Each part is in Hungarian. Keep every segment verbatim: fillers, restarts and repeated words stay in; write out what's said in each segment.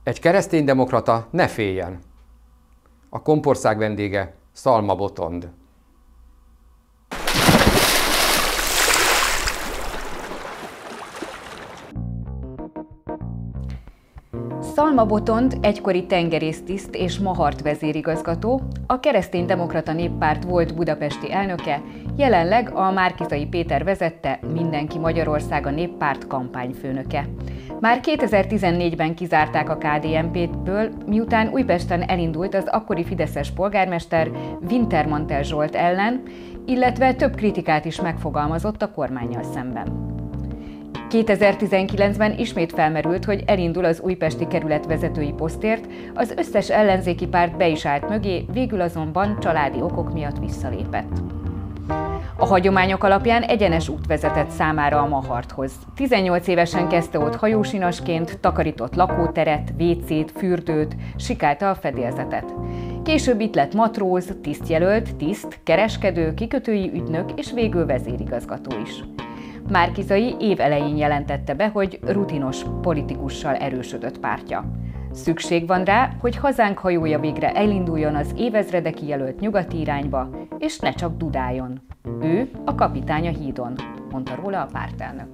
Egy kereszténydemokrata ne féljen. A Kompország vendége Szalma Botond. Szalma Botond egykori tengerésztiszt és Mahart vezérigazgató, a Kereszténydemokrata Néppárt volt budapesti elnöke, jelenleg a Márki-Zay Péter vezette Mindenki Magyarországa Néppárt kampányfőnöke. Már kétezer-tizennégyben kizárták a ká dé en pé-ből, miután Újpesten elindult az akkori fideszes polgármester Wintermantel Zsolt ellen, illetve több kritikát is megfogalmazott a kormánnyal szemben. kétezer-tizenkilencben ismét felmerült, hogy elindul az újpesti kerület vezetői posztért, az összes ellenzéki párt be is állt mögé, végül azonban családi okok miatt visszalépett. A hagyományok alapján egyenes út vezetett számára a Maharthoz. tizennyolc évesen kezdte ott hajósinasként, takarított lakóteret, vécét, fürdőt, sikálta a fedélzetet. Később itt lett matróz, tisztjelölt, tiszt, kereskedő, kikötői ügynök és végül vezérigazgató is. Márki-Zay év elején jelentette be, hogy rutinos politikussal erősödött pártja. Szükség van rá, hogy hazánk hajója végre elinduljon az évezrede kijelölt nyugati irányba, és ne csak dudáljon. Ő a kapitány a hídon, mondta róla a pártelnök.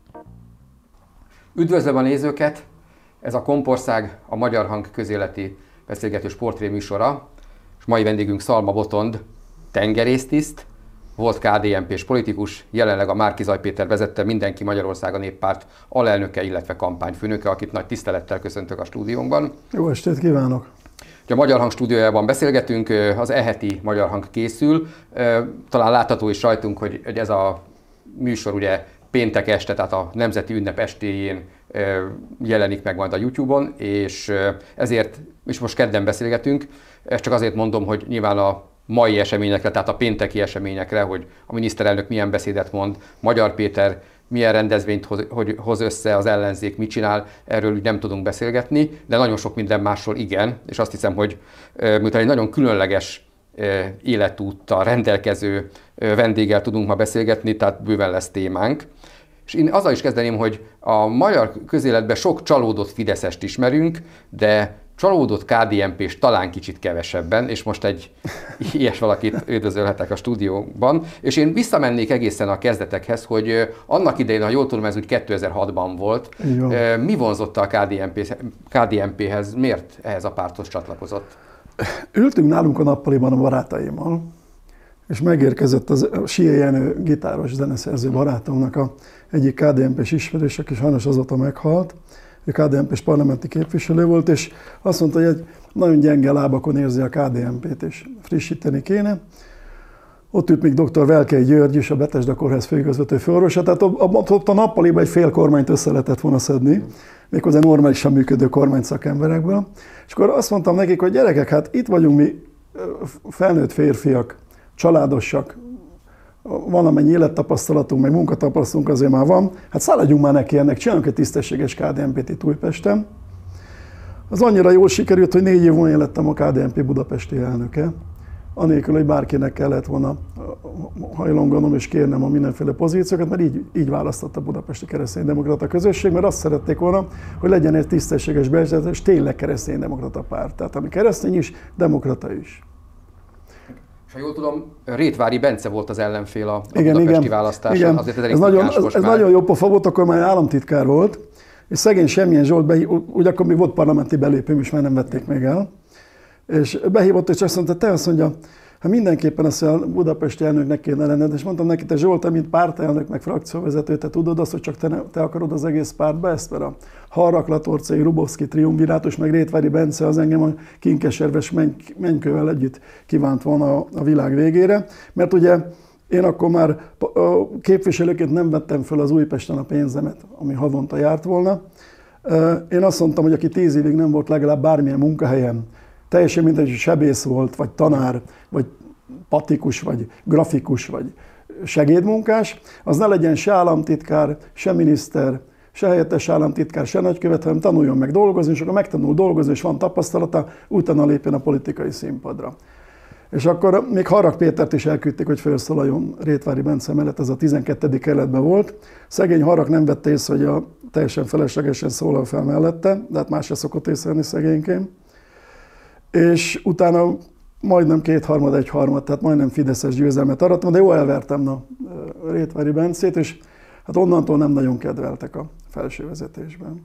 Üdvözlöm a nézőket! Ez a Kompország, a Magyar Hang közéleti beszélgetős portréműsora, és mai vendégünk Szalma Botond, tengerésztiszt, volt ká dé en pés politikus, jelenleg a Márki-Zay Péter vezette Mindenki Magyarországa Néppárt alelnöke, illetve kampányfőnöke, akit nagy tisztelettel köszöntök a stúdiónkban. Jó estét kívánok! A Magyar Hang stúdiójában beszélgetünk, az e-heti Magyar Hang készül. Talán látható is rajtunk, hogy ez a műsor ugye péntek este, tehát a Nemzeti Ünnep estéjén jelenik meg majd a YouTube-on, és ezért, és most kedden beszélgetünk, ezt csak azért mondom, hogy nyilván a mai eseményekre, tehát a pénteki eseményekre, hogy a miniszterelnök milyen beszédet mond, Magyar Péter milyen rendezvényt hoz, hogy hoz össze, az ellenzék mit csinál, erről úgy nem tudunk beszélgetni, de nagyon sok minden másról igen, és azt hiszem, hogy miután egy nagyon különleges életúttal rendelkező vendéggel tudunk ma beszélgetni, tehát bőven lesz témánk. És én azzal is kezdeném, hogy a magyar közéletben sok csalódott fideszest ismerünk, de csalódott ká dé en pés talán kicsit kevesebben, és most egy ilyes valakit üdvözölhetek a stúdióban. És én visszamennék egészen a kezdetekhez, hogy annak idején, ha jól tudom, ez úgy kétezer-hatban volt. Jó. Mi vonzotta a ká dé en péhez? Miért ehhez a párthoz csatlakozott? Ültünk nálunk a nappaliban a barátaimmal, és megérkezett az Sia Jenő gitáros zeneszerző barátomnak a egyik ká dé en pés ismerős, aki sajnos azóta meghalt. Ő ká dé en pés parlamenti képviselő volt, és azt mondta, hogy egy nagyon gyenge lábakon érzi a ká dé en pét, és frissíteni kéne. Ott ült még doktor Velkei György is, a Betesda Kórház főigazgató főorvosa, tehát ott a nappaliban egy fél kormányt össze lehetett volna szedni, méghozzá normálisan működő kormány szakemberekből. És akkor azt mondtam nekik, hogy gyerekek, hát itt vagyunk mi felnőtt férfiak, családosak, van amennyi élettapasztalatunk, meg munkatapasztalatunk azért már van, hát szaladjunk már neki ennek, csinálunk egy tisztességes ká dé en pét itt Újpesten. Az annyira jól sikerült, hogy négy év múlva én lettem a ká dé en pé budapesti elnöke, anélkül, hogy bárkinek kellett volna hajlonganom és kérnem a mindenféle pozíciókat, mert így, így választotta a budapesti kereszténydemokrata közösség, mert azt szerették volna, hogy legyen egy tisztességes bevezető, és tényleg kereszténydemokrata párt. Tehát ami keresztény is, demokrata is. És ha jól tudom, Rétvári Bence volt az ellenfél a, a igen, budapesti igen, választáson. Igen. Azért ez, ez, nagyon, ez, ez nagyon jó pofa volt, akkor már államtitkár volt, és szegény Semmilyen Zsolt, behív, ugye akkor még volt parlamenti belépőm is, mert nem vették még el, és behívott, és azt mondta, te azt mondja, ha mindenképpen azt a budapesti elnöknek kéne lenned, és mondtam neki, te Zsolt, te mint pártelnök, meg frakcióvezető, te tudod azt, hogy csak te, ne, te akarod az egész pártba ezt, mert a Harraklatorcai, Rubovszki triumvirátus, meg Rétvári Bence az engem a kinkeserves mennykővel együtt kívánt volna a, a világ végére, mert ugye én akkor már képviselőként nem vettem föl az Újpesten a pénzemet, ami havonta járt volna. Én azt mondtam, hogy aki tíz évig nem volt legalább bármilyen munkahelyem, teljesen mindegy, hogy sebész volt, vagy tanár, vagy patikus, vagy grafikus, vagy segédmunkás, az ne legyen se államtitkár, se miniszter, se helyettes államtitkár, se nagykövet, hanem tanuljon meg dolgozni, és akkor megtanul dolgozni, és van tapasztalata, utána lépjen a politikai színpadra. És akkor még Harag Pétert is elküldték, hogy felszólaljon Rétvári Bence mellett, ez a tizenkettedik kerületben volt. Szegény Harag nem vette észre, hogy a teljesen feleslegesen szólal fel mellette, de hát más se szokott észrevenni szegénykém. És utána majdnem kétharmad, egyharmad, tehát majdnem fideszes győzelmet arattam, de jó elvertem a Rétvári Bencét, és hát onnantól nem nagyon kedveltek a felső vezetésben.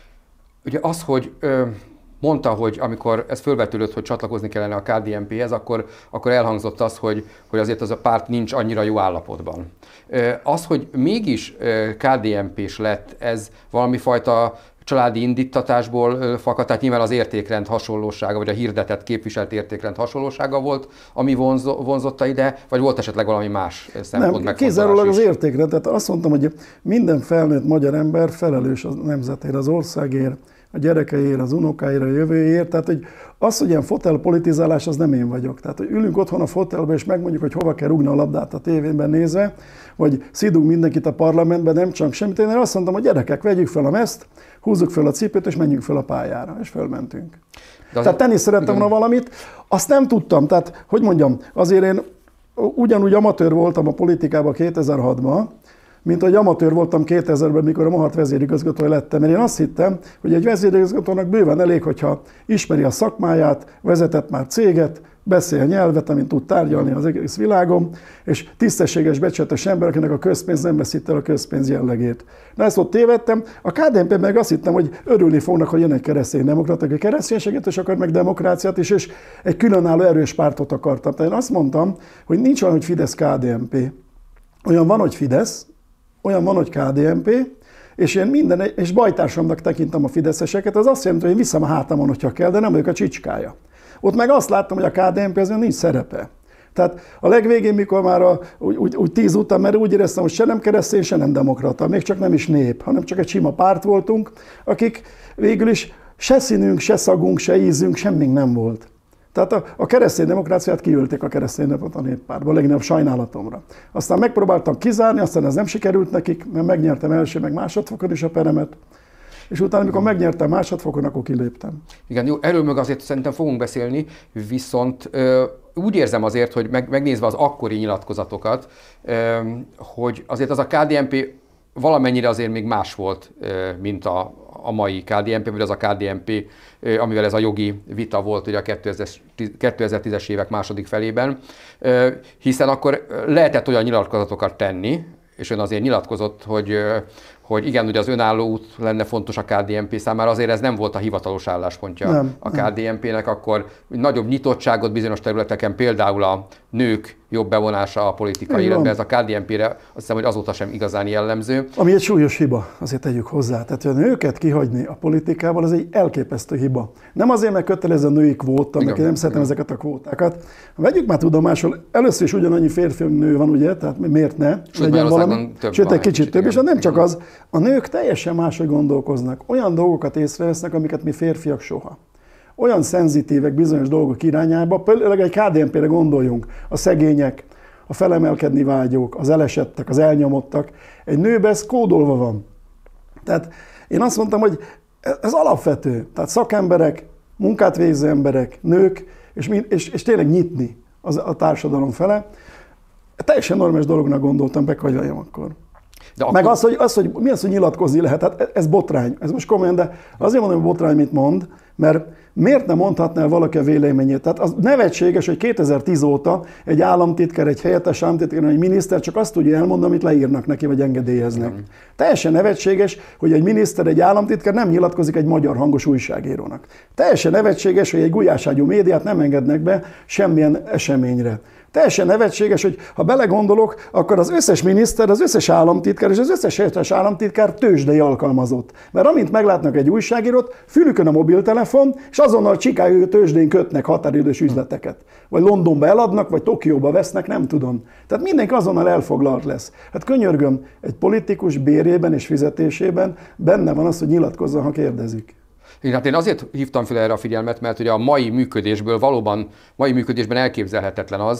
Ugye az, hogy ö, mondta, hogy amikor ez fölvetődött, hogy csatlakozni kellene a ká dé en péhez, akkor, akkor elhangzott az, hogy, hogy azért az a párt nincs annyira jó állapotban. Ö, az, hogy mégis ö, ká dé en pés lett, ez valami fajta családi indítatásból fakadt, tehát nyilván az értékrend hasonlósága, vagy a hirdetett képviselt értékrend hasonlósága volt, ami vonzo, vonzotta ide, vagy volt esetleg valami más szempont? Nem, kizárólag az értékrend. Tehát azt mondtam, hogy minden felnőtt magyar ember felelős a nemzetért, az országért, a gyerekeért, az unokáért, a jövőért. Tehát hogy az, hogy ilyen fotelpolitizálás, az nem én vagyok. Tehát, hogy ülünk otthon a fotelbe, és megmondjuk, hogy hova kell rúgni a labdát a tévében nézve, vagy szidunk mindenkit a parlamentben, nem csak semmit. Én azt mondtam, hogy gyerekek, vegyük fel a mezt, húzzuk fel a cipőt, és menjünk fel a pályára, és fölmentünk. Az... Tehát tenni szerettem volna valamit, azt nem tudtam. Tehát, hogy mondjam, azért én ugyanúgy amatőr voltam a politikában kétezer-hatban, mint ahogy amatőr voltam kétezerben, mikor a Mohart vezérigazgatója lettem. Mert én azt hittem, hogy egy vezérigazgatónak bőven elég, hogyha ismeri a szakmáját, vezetett már céget, beszél nyelvet, amint tud tárgyalni az egész világon, és tisztességes, becsületes ember, akinek a közpénz nem veszít el a közpénz jellegét. Na ezt ott tévedtem. A ká dé en pé meg azt hittem, hogy örülni fognak, hogy jön egy kereszténydemokrata, aki kereszténységet is akar, meg demokráciát is, és egy különálló erős pártot akartam. Tehát én azt mondtam, hogy nincs olyan, hogy Fidesz-ká dé en pé. Olyan van, hogy Fidesz, olyan van, hogy ká dé en pé, és én minden, és bajtársamnak tekintem a fideszeseket, az azt jelenti, hogy én viszem a hátamon, hogyha kell, de nem vagyok a csicskája. Ott meg azt láttam, hogy a ká dé en pé azért nincs szerepe. Tehát a legvégén, mikor már a, úgy, úgy, úgy tíz után, mert úgy éreztem, hogy se nem keresztény, se nem demokrata, még csak nem is nép, hanem csak egy sima párt voltunk, akik végül is se színünk, se szagunk, se ízünk, semmink nem volt. Tehát a, a keresztény demokráciát kiülték a kereszténydemokrata néppártba, leginkább sajnálatomra. Aztán megpróbáltam kizárni, aztán ez nem sikerült nekik, mert megnyertem első, meg másodfokon is a peremet. És utána, amikor megnyertem másodfokon, akkor kiléptem. Igen, jó, erről meg azért szerintem fogunk beszélni, viszont ö, úgy érzem azért, hogy meg, megnézve az akkori nyilatkozatokat, ö, hogy azért az a ká dé en pé valamennyire azért még más volt, ö, mint a, a mai ká dé en pé, vagy az a ká dé en pé, ö, amivel ez a jogi vita volt ugye a kétezer-tízes évek második felében, ö, hiszen akkor lehetett olyan nyilatkozatokat tenni, és ön azért nyilatkozott, hogy hogy igen, ugye az önálló út lenne fontos a ká dé en pé számára, azért ez nem volt a hivatalos álláspontja nem, a ká dé en pének, akkor nagyobb nyitottságot bizonyos területeken, például a nők jobb bevonása a politikai életbe, ez a ká dé en pére azt hiszem, hogy azóta sem igazán jellemző. Ami egy súlyos hiba, azért tegyük hozzá. Tehát, hogy a nőket kihagyni a politikával, az egy elképesztő hiba. Nem azért, mert kötelező a női kvóta, meg én nem szeretem ezeket a kvótákat. Vegyük már tudomásul, először is ugyanannyi férfi nő van, ugye, tehát miért ne? Sőt, legyen valami, sőt egy kicsit több, és nem csak az, a nők teljesen máshogy gondolkoznak. Olyan dolgokat észrevesznek, amiket mi férfiak soha. Olyan szenzitívek bizonyos dolgok irányába, például egy ká dé en pére gondoljunk, a szegények, a felemelkedni vágyók, az elesettek, az elnyomottak. Egy nőben ez kódolva van. Tehát én azt mondtam, hogy ez alapvető. Tehát szakemberek, munkát végző emberek, nők, és, és, és tényleg nyitni az, a társadalom fele. Teljesen normális dolognak gondoltam, be hogy vagyok akkor. De akkor... Meg az, hogy, az, hogy mi az, hogy nyilatkozni lehet, hát ez botrány. Ez most komolyan, de azért mondom, hogy botrány, mit mond, mert miért nem mondhatná el valaki a véleményét? Tehát az nevetséges, hogy kétezer-tíz óta egy államtitkár, egy helyettes államtitkár, egy miniszter csak azt tudja elmondani, amit leírnak neki, vagy engedélyeznek. Mm. Teljesen nevetséges, hogy egy miniszter, egy államtitkár nem nyilatkozik egy magyar hangos újságírónak. Teljesen nevetséges, hogy egy gulyáságyú médiát nem engednek be semmilyen eseményre. Teljesen nevetséges, hogy ha belegondolok, akkor az összes miniszter, az összes államtitkár és az összes helyettes államtitkár tőzsdei alkalmazott. Mert amint meglátnak egy újságírót, fülükön a mobiltelefon, és azonnal Chicago tőzsdén kötnek határidős üzleteket. Vagy Londonba eladnak, vagy Tokióba vesznek, nem tudom. Tehát mindenki azonnal elfoglalt lesz. Hát könyörgöm, egy politikus bérében és fizetésében benne van az, hogy nyilatkozzon, ha kérdezik. Igen, hát én azért hívtam fel erre a figyelmet, mert ugye a mai működésből valóban, mai működésben elképzelhetetlen az,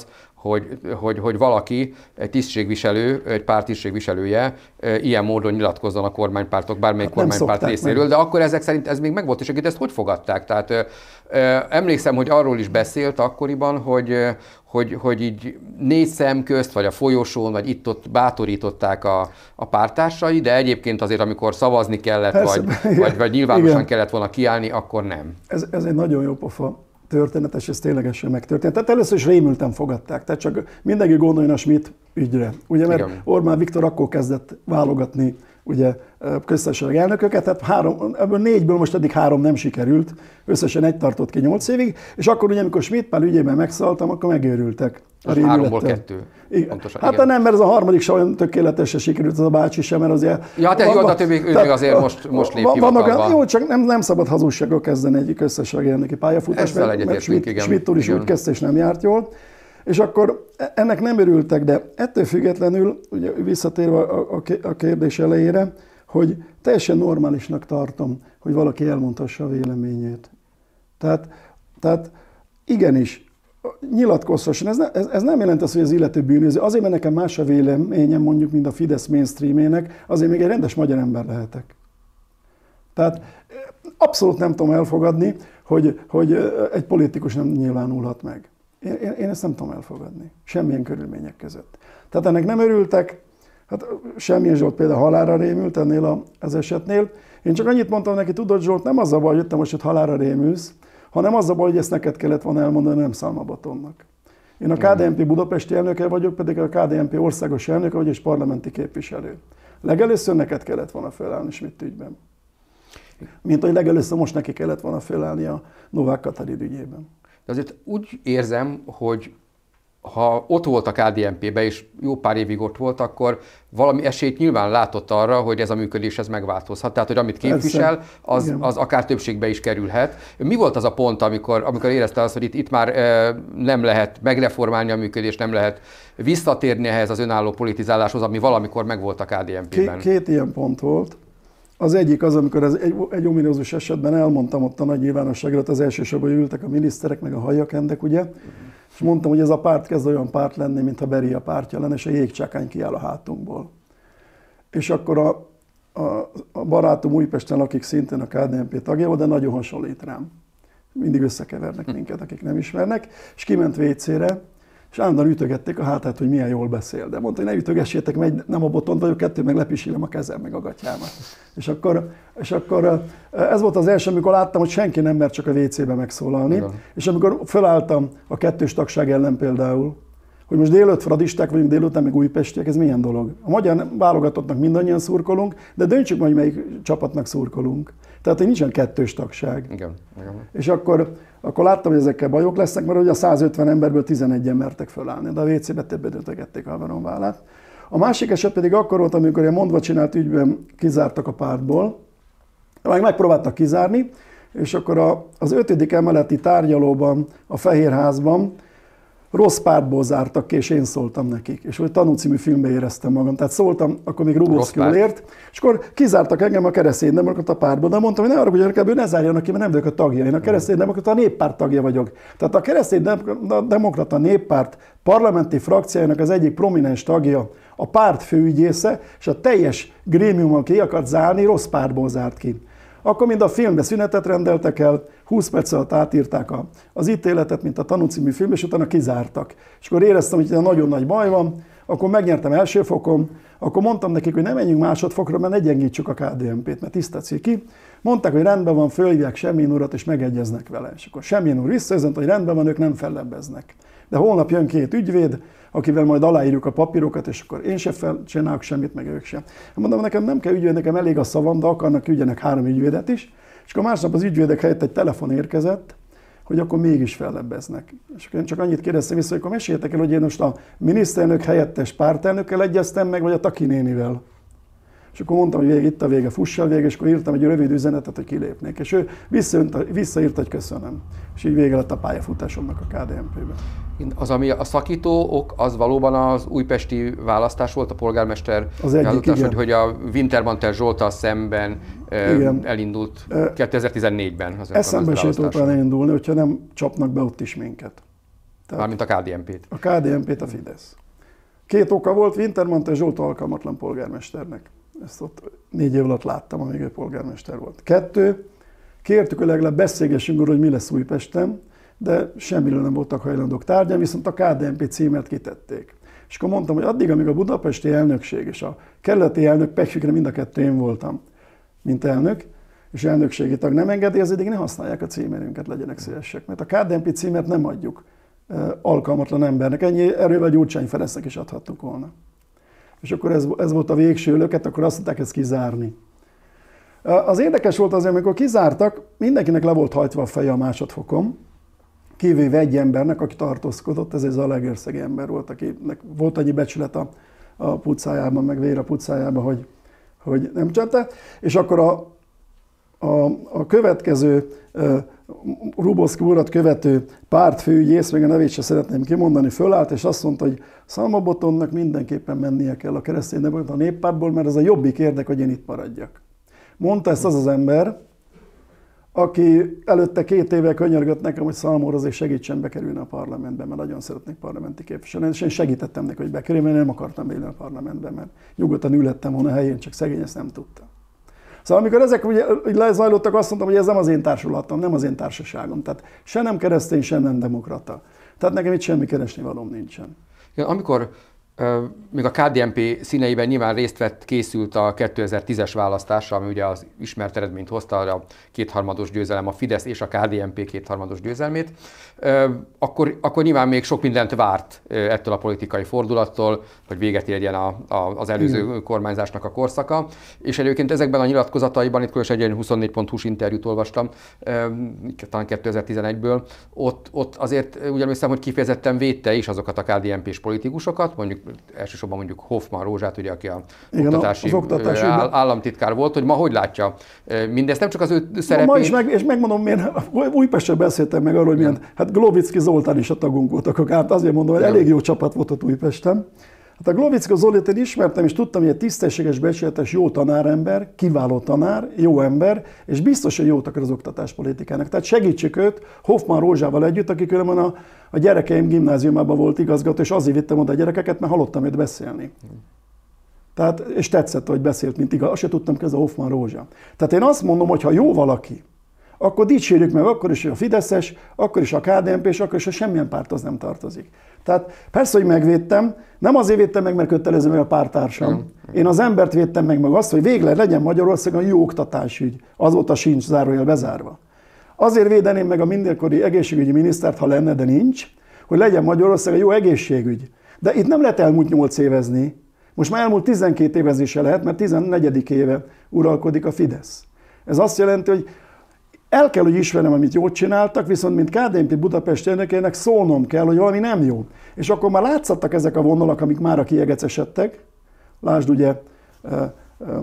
hogy, hogy, hogy valaki, egy tisztségviselő, egy párt tisztségviselője ilyen módon nyilatkozzon a kormánypártok, bármelyik hát kormánypárt részéről, meg. De akkor ezek szerint ez még megvolt, és ezt hogy fogadták? Tehát emlékszem, hogy arról is beszélt akkoriban, hogy, hogy, hogy így négy szem közt, vagy a folyosón, vagy itt-ott bátorították a, a párttársai, de egyébként azért, amikor szavazni kellett, Persze, vagy, vagy, vagy nyilvánosan igen. kellett volna kiállni, akkor nem. Ez, ez egy nagyon jó pofa történet, és ez ténylegesen megtörtént. Tehát először is rémülten fogadták, tehát csak mindenki gondoljon a Schmidt ügyre. Ugye, mert igen. Orbán Viktor akkor kezdett válogatni ugye köztársasági elnököket, tehát három, ebből négyből most eddig három nem sikerült, összesen egy tartott ki nyolc évig, és akkor ugye, amikor Schmidt Pál ügyében megszálltam, akkor megőrültek. A háromból kettő. Igen. Pontosan, hát igen. Nem, mert ez a harmadik se olyan tökéletesen sikerült, az a bácsi sem, mert azért... Ja, te jó, de többi, ő még azért most, most lép hivatalba. Jó, csak nem, nem szabad hazugsággal kezdeni egy köztársasági elnöki pályafutás, mert, mert Schmidt, Schmidt úr is úgy kezdte, és nem járt jól. És akkor ennek nem örültek, de ettől függetlenül, ugye visszatérve a kérdés elejére, hogy teljesen normálisnak tartom, hogy valaki elmondhassa a véleményét. Tehát, tehát igenis, nyilatkozhasson. Ez, ne, ez, ez nem jelent azt, hogy az illető bűnöző. Azért, mert nekem más a véleményem, mondjuk, mint a Fidesz mainstreamének, azért még egy rendes magyar ember lehetek. Tehát abszolút nem tudom elfogadni, hogy, hogy egy politikus nem nyilvánulhat meg. Én, én ezt nem tudom elfogadni. Semmilyen körülmények között. Tehát ennek nem örültek, hát Semmilyen Zsolt például halálra rémült ennél a, az esetnél. Én csak annyit mondtam neki, tudod Zsolt, nem az a baj, hogy te most hogy halálra rémülsz, hanem az a baj, hogy ezt neked kellett volna elmondani, nem Szalma Batonnak. Én a ká dé en pé budapesti elnöke vagyok, pedig a ká dé en pé országos elnöke vagy és parlamenti képviselő. Legelőször neked kellett volna felállni Schmidt ügyben. Mint hogy legelőször most neki kellett volna felállni a Novák Katalin ügyében. De azért úgy érzem, hogy ha ott volt a ká dé en pé-be, és jó pár évig ott volt, akkor valami esélyt nyilván látott arra, hogy ez a működés ez megváltozhat. Tehát, hogy amit képvisel, az, az akár többségbe is kerülhet. Mi volt az a pont, amikor, amikor érezte azt, hogy itt, itt már e, nem lehet megreformálni a működést, nem lehet visszatérni ehhez az önálló politizáláshoz, ami valamikor megvolt a ká dé en pé-ben? Két, két ilyen pont volt. Az egyik az, amikor ez egy, egy ominózus esetben elmondtam ott a nagy nyilvánosságra, az elsősorban ültek a miniszterek, meg a hajjakendek, ugye? És mondtam, hogy ez a párt kezd olyan párt lenni, mintha Beria pártja lenne, és a jégcsákány kiáll a hátunkból. És akkor a, a, a barátom Újpesten lakik, szintén a ká dé en pé tagja volt, de nagyon hasonlít rám. Mindig összekevernek minket, akik nem ismernek, és kiment vécére, és állandóan ütögették a hátát, hogy milyen jól beszél. De mondta, hogy ne ütögessétek, mert nem a Botont vagyok, kettő meg lepisílem a kezem, meg a gatyámat. És akkor, és akkor ez volt az első, amikor láttam, hogy senki nem mer csak a vécébe megszólalni. Igen. És amikor felálltam a kettős tagság ellen például, hogy most délőtt fradisták vagyunk, délután meg újpestiek, ez milyen dolog? A magyar válogatottnak mindannyian szurkolunk, de döntsük majd, melyik csapatnak szurkolunk. Tehát, hogy nincsen kettős tagság. Igen. Igen. És akkor, akkor láttam, hogy ezekkel bajok lesznek, mert ugye a százötven emberből tizenegyen mertek fölállni, de a vécébe többet ütögették a haverom vállát. A másik eset pedig akkor volt, amikor ilyen mondva csinált ügyben kizártak a pártból, meg megpróbáltak kizárni, és akkor a, az ötödik emeleti tárgyalóban, a Fehérházban rossz pártból zártak ki, és én szóltam nekik. És hogy Tanú című filmbe éreztem magam. Tehát szóltam, akkor még Rubovszkiról ért, és akkor kizártak engem a Kereszténydemokrata pártból, de mondtam, hogy ne arra, hogy ne zárjanak ki, mert nem vagyok a tagja. Én a Kereszténydemokrata Néppárt tagja vagyok. Tehát a Kereszténydemokrata Néppárt parlamenti frakciójának az egyik prominens tagja, a párt főügyésze, és a teljes grémiumon ki akart zárni, rossz pártból zárt ki. Akkor mind a filmbe szünetet rendeltek el, húsz perc alatt átírták a, az ítéletet, mint a Tanú című film, és utána kizártak. És akkor éreztem, hogy nagyon nagy baj van, akkor megnyertem első fokon, akkor mondtam nekik, hogy ne menjünk másodfokra, mert ne gyengítsük a ká dé en pét, mert tiszta ki. Mondták, hogy rendben van, fölhívják Semjén urat, és megegyeznek vele. És akkor Semjén úr visszaüzent, hogy rendben van, ők nem fellebbeznek. De holnap jön két ügyvéd, akivel majd aláírjuk a papírokat, és akkor én sem csinálok semmit, meg ők sem. Mondom, nekem nem kell ügyvéd, nekem elég a szavam, de akarnak ügyenek három ügyvédet is. És akkor másnap az ügyvédek helyett egy telefon érkezett, hogy akkor mégis fellebbeznek. És akkor én csak annyit kérdeztem vissza, hogy akkor meséljetek el, hogy én most a miniszterelnök helyettes pártelnökkel egyeztem meg, vagy a Taki nénivel. És akkor mondtam, hogy vége, itt a vége, fuss el vége, és akkor írtam egy rövid üzenetet, hogy kilépnék. És ő visszaírt, hogy köszönöm. És így vége lett a pályafutásomnak a ká dé en pé-ben. Az, ami a szakító ok, az valóban az újpesti választás volt, a polgármester az egyik, választás, hogy, hogy a Wintermantel Zsolttal szemben igen. elindult kétezer-tizennégyben. Eszembe se tudott elindulni, hogyha nem csapnak be ott is minket. Mármint a ká dé en pét. A ká dé en pét a Fidesz. Két oka volt, Wintermantel Zsolt alkalmatlan polgármesternek. Ezt ott négy év alatt láttam, amíg ő polgármester volt. Kettő, kértük, hogy legalább beszélgessünk arról, hogy mi lesz Újpesten, de semmiről nem voltak hajlandók tárgyalni, viszont a ká dé en pé címet kitették. És akkor mondtam, hogy addig, amíg a budapesti elnökség és a kerületi elnök, pekfikre mind a kettő én voltam, mint elnök, és elnökségi tag nem engedélyezi, ne használják a címerünket, legyenek szívesek. Mert a ká dé en pé címet nem adjuk alkalmatlan embernek. Ennyi erővel Gyurcsány Ferencnek is adhattuk volna. És akkor ez, ez volt a végső löket, akkor azt mondták, ezt kizárni. Az érdekes volt azért, amikor kizártak, mindenkinek le volt hajtva a feje a másodfokon, kivéve egy embernek, aki tartózkodott, ez egy zalaegerszegi ember volt, akinek volt annyi becsület a, a pucájában, meg vér a pucájában, hogy, hogy nem csinálta. És akkor a, a, a következő uh, Ruboszki urat követő pártfőügyész, még a nevét sem szeretném kimondani, fölállt, és azt mondta, hogy Szalma Botondnak mindenképpen mennie kell a keresztény a néppártból, mert ez a jobbik érdek, hogy én itt maradjak. Mondta ezt az az ember, aki előtte két éve könyörgött nekem, hogy Szalmóra azért segítsen bekerülni a parlamentbe, mert nagyon szeretnék parlamenti képviselni, és én segítettem neki, hogy bekerüljön, mert én nem akartam beülni a parlamentbe, mert nyugodtan ülhettem volna a helyén, csak szegény ezt nem tudtam. Szóval amikor ezek ugye, úgy lezajlottak, azt mondtam, hogy ez nem az én társulatom, nem az én társaságom. Tehát se nem keresztény, se nem demokrata. Tehát nekem itt semmi keresnivalóm nincsen. Ja, amikor uh, még a ká dé en pé színeiben nyilván részt vett, készült a kétezer-tízes választásra, ami ugye az ismert eredményt hozta, a kétharmados győzelem, a Fidesz és a ká dé en pé kétharmados győzelmét, uh, akkor, akkor nyilván még sok mindent várt uh, ettől a politikai fordulattól, hogy véget érjen a, a, az előző Igen. kormányzásnak a korszaka. És egyébként ezekben a nyilatkozataiban, itt különösen egy huszonnégy pont hu-s interjút olvastam, uh, talán kétezer-tizenegyből, ott, ott azért úgy emlékszem, hogy kifejezetten védte is azokat a ká dé en pés politikusokat, mondjuk elsősorban mondjuk Hoffmann Rózsát, ugye, aki a Igen, oktatási, az oktatási áll, államtitkár volt, hogy ma hogy látja mindezt, nem csak az ő szerepét. Ma is, meg, és megmondom, miért Újpestről beszéltem meg arról, hogy milyen, hát Globicki Zoltán is a tagunk voltak, hát azért mondom, hogy elég jó csapat volt ott Újpesten. Hát a Globicki Zolit én ismertem, és tudtam, hogy egy tisztességes, becsületes, jó tanárember, kiváló tanár, jó ember, és biztos, hogy jót akar az oktatáspolitikának. Tehát segítsük őt Hoffmann Rózsával együtt, aki különben a, a gyerekeim gimnáziumában volt igazgató, és azért vittem oda a gyerekeket, mert hallottam őt beszélni. Tehát, és tetszett, hogy beszélt, mint igaz. Azt se tudtam, hogy ez a Hoffmann Rózsa. Tehát én azt mondom, hogy ha jó valaki, akkor dicsérjük meg, akkor is, hogy a Fideszes, akkor is a ká dé en pés, akkor is, hogy semmilyen párt az nem tartozik. Tehát persze, hogy megvédtem, nem azért védtem meg, mert kötelező meg a pártársam. Én az embert védtem meg, meg azt, hogy végleg legyen Magyarországon jó oktatásügy. Az volt a sincs zárójel bezárva. Azért védeném meg a mindenkori egészségügyi minisztert, ha lenne, de nincs, hogy legyen Magyarországon jó egészségügy. De itt nem lehet elmúlt nyolc évezni. Most már elmúlt tizenkét évezni se lehet, mert tizennegyedik éve uralkodik a Fidesz. Ez azt jelenti, hogy el kell, hogy ismerem, amit jót csináltak, viszont mint ká dé en pé Budapest elnökének szólnom kell, hogy valami nem jó. És akkor már látszottak ezek a vonalak, amik már kiegecesedtek. Lásd ugye e, e,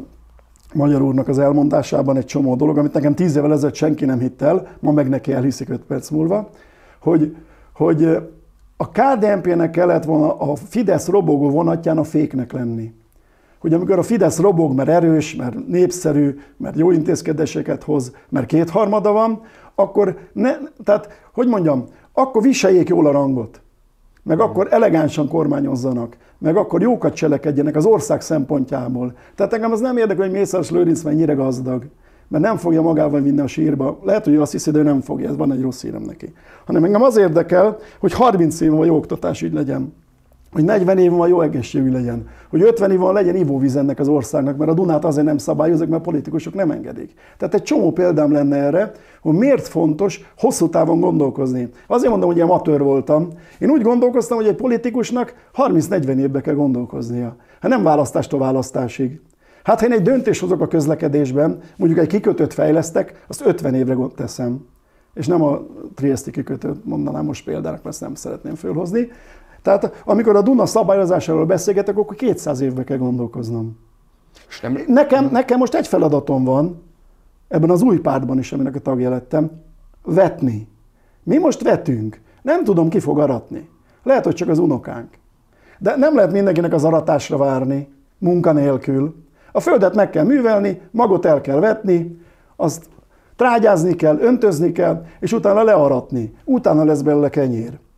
Magyar úrnak az elmondásában egy csomó dolog, amit nekem tíz évvel ezelőtt senki nem hitt el, ma meg neki elhiszik öt perc múlva, hogy, hogy a ká dé en pének kellett volna a Fidesz robogó vonatján a féknek lenni. Hogy amikor a Fidesz robog, mert erős, mert népszerű, mert jó intézkedéseket hoz, mert kétharmada van, akkor, ne, tehát, hogy mondjam, akkor viseljék jól a rangot, meg akkor elegánsan kormányozzanak, meg akkor jókat cselekedjenek az ország szempontjából. Tehát engem az nem érdekel, hogy Mészáros Lőrinc mennyire gazdag, mert nem fogja magával vinni a sírba. Lehet, hogy azt hiszi, de ő nem fogja, ez van egy rossz hírem neki. Hanem engem az érdekel, hogy harminc év van jó oktatásügy legyen, hogy negyven év van jó egészségügy legyen, hogy ötven év van legyen ivóvíz ennek az országnak, mert a Dunát azért nem szabályoznak, mert a politikusok nem engedik. Tehát egy csomó példám lenne erre, hogy miért fontos hosszú távon gondolkozni. Azért mondom, hogy én amatőr voltam. Én úgy gondolkoztam, hogy egy politikusnak harminc-negyven évbe kell gondolkoznia. Hát nem választástól választásig. Hát ha én egy döntést hozok a közlekedésben, mondjuk egy kikötőt fejlesztek, azt ötven évre teszem. És nem a trieszti kikötőt mondanám most példának, mert ezt nem szeretném fölhozni. Tehát amikor a Duna szabályozásáról beszélgetek, akkor kétszáz évbe kell gondolkoznom. Nem... Nekem, nekem most egy feladatom van, ebben az új pártban is, aminek a tagja lettem, vetni. Mi most vetünk. Nem tudom, ki fog aratni. Lehet, hogy csak az unokánk. De nem lehet mindenkinek az aratásra várni, munkanélkül. A földet meg kell művelni, magot el kell vetni, azt trágyázni kell, öntözni kell, és utána learatni. Utána lesz belőle kenyér.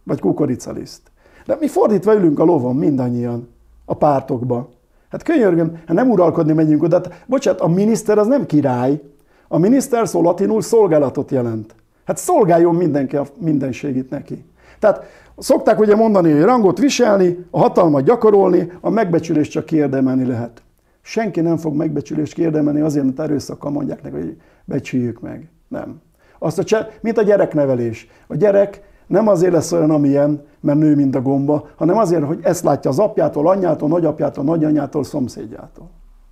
vagy kukoricaliszt. De mi fordítva ülünk a lovon mindannyian a pártokba. Hát könyörgöm, hát nem uralkodni megyünk oda. Hát, bocsánat, a miniszter az nem király. A miniszter szó latinul szolgálatot jelent. Hát szolgáljon mindenki a mindenségit neki. Tehát szokták ugye mondani, hogy rangot viselni, a hatalmat gyakorolni, a megbecsülést csak kiérdemelni lehet. Senki nem fog megbecsülést kiérdemelni azért, mert erőszakkal mondják neki, hogy becsüljük meg. Nem. Azt a cse- mint a gyereknevelés. A gyerek nem azért lesz olyan, amilyen, mert nő, mint a gomba, hanem azért, hogy ezt látja az apjától, anyjától, nagyapjától, nagyanyjától, szomszédjától.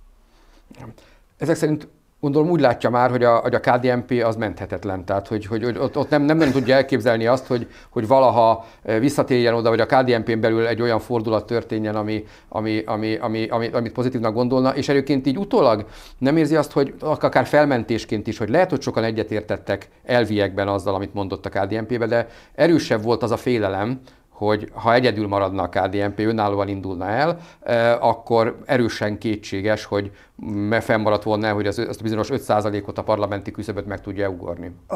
Ezek szerint gondolom úgy látja már, hogy a, hogy a ká dé en pé az menthetetlen. Tehát, hogy, hogy ott, ott nem, nem, nem tudja elképzelni azt, hogy, hogy valaha visszatérjen oda, vagy a ká dé en pén belül egy olyan fordulat történjen, ami, ami, ami, ami, ami, amit pozitívnak gondolna, és egyébként így utólag nem érzi azt, hogy akár felmentésként is, hogy lehet, hogy sokan egyetértettek elviekben azzal, amit mondott a ká dé en pébe, de erősebb volt az a félelem, hogy ha egyedül maradna a ká dé en pé, önállóan indulna el, akkor erősen kétséges, hogy fennmaradt volna, hogy az, azt a bizonyos öt százalékot a parlamenti küszöböt meg tudja ugorni. A,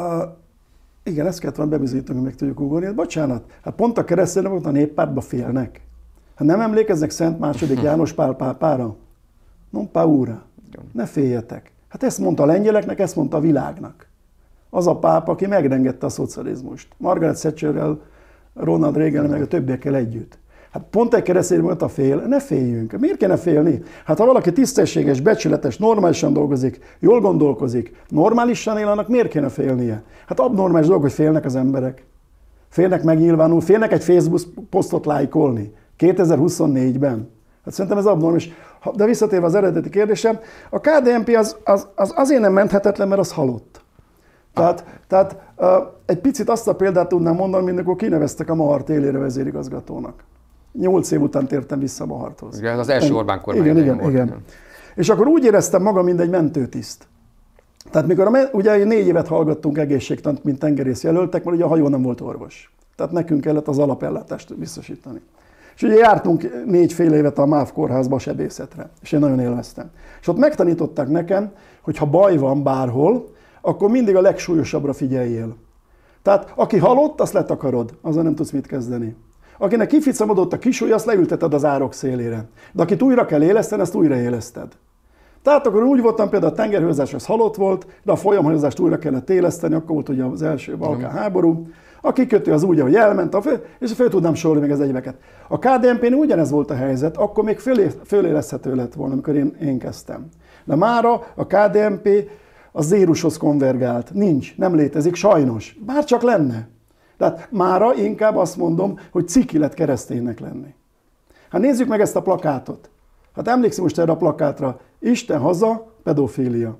igen, ezt kellett volna bebizonyítani, hogy meg tudjuk ugorni. Hát bocsánat, hát pont a keresztények a néppártba félnek. Hát nem emlékeznek Szent második János Pál pápára? Non paura. Ne féljetek. Hát ezt mondta a lengyeleknek, ezt mondta a világnak. Az a pápa, aki megrengette a szocializmust. Margaret Thatcherrel, Ronald Reagan meg a többiekkel együtt. Hát pont egy keresztény volt a fél, ne féljünk. Miért kéne félni? Hát ha valaki tisztességes, becsületes, normálisan dolgozik, jól gondolkozik, normálisan él, annak miért kéne félnie? Hát abnormális dolog, hogy félnek az emberek. Félnek megnyilvánul, félnek egy Facebook posztot lájkolni. kétezer-huszonnégyben. Hát szerintem ez abnormális. De visszatérve az eredeti kérdésem, a ká dé en pé az, az, az azért nem menthetetlen, mert az halott. Tehát, tehát uh, egy picit azt a példát tudnám mondani, mint amikor kineveztek a Mahart élére vezérigazgatónak. Nyolc év után tértem vissza Maharthoz. Igen, az első Orbán kormány. Igen, igen, volt, igen. igen. És akkor úgy éreztem magam, mint egy mentőtiszt. Tehát mikor a, ugye négy évet hallgattunk egészségtant, mint tengerész jelöltek, mert ugye a hajó nem volt orvos. Tehát nekünk kellett az alapellátást biztosítani. És ugye jártunk négy fél évet a MÁV kórházba a sebészetre, és én nagyon élveztem. És ott megtanították nekem, hogy ha baj van bárhol, akkor mindig a legsúlyosabbra figyeljél. Tehát aki halott, azt letakarod, azzal nem tudsz mit kezdeni. Akinek kificamodott a kisúly, azt leülteted az árok szélére. De akit újra kell éleszteni, azt újra éleszted. Tehát akkor úgy voltam, például a tengerhajózás az halott volt, de a folyamhajózást újra kellett éleszteni, akkor volt ugye az első Balkán háború. A kikötő az úgy, ahogy elment, a fő, és föl tudnám sorolni meg az egyebeket. A ká dé en pén ugyanez volt a helyzet, akkor még föléleszthető lett volna, amikor én, én kezdtem. De mára a ká dé en pé a zérushoz konvergált. Nincs, nem létezik, sajnos. Bár csak lenne. Tehát mára inkább azt mondom, hogy ciki lett kereszténynek lenni. Hát nézzük meg ezt a plakátot. Hát emlékszem most erre a plakátra. Isten haza, pedofília.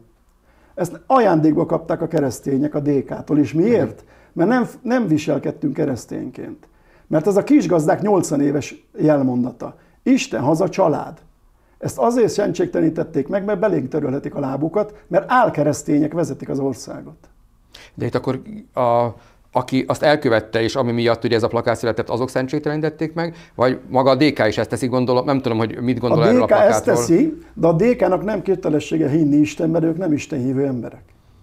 Ezt ajándékba kapták a keresztények a dé ká-tól. És miért? Mert nem, nem viselkedtünk keresztényként. Mert ez a kisgazdák nyolcvan éves jelmondata. Isten haza, család. Ezt azért szentségtelenítették meg, mert belénk törölhetik a lábukat, mert álkeresztények vezetik az országot. De itt akkor a, aki azt elkövette, és ami miatt ugye ez a plakát született, azok szentségtelenítették meg, vagy maga a dé ká is ezt teszi, gondolom, nem tudom, hogy mit gondol erről a plakátról. A dé ká ezt teszi, de a dé ká-nak nem kötelessége hinni Istenben, ők nem istenhívő emberek.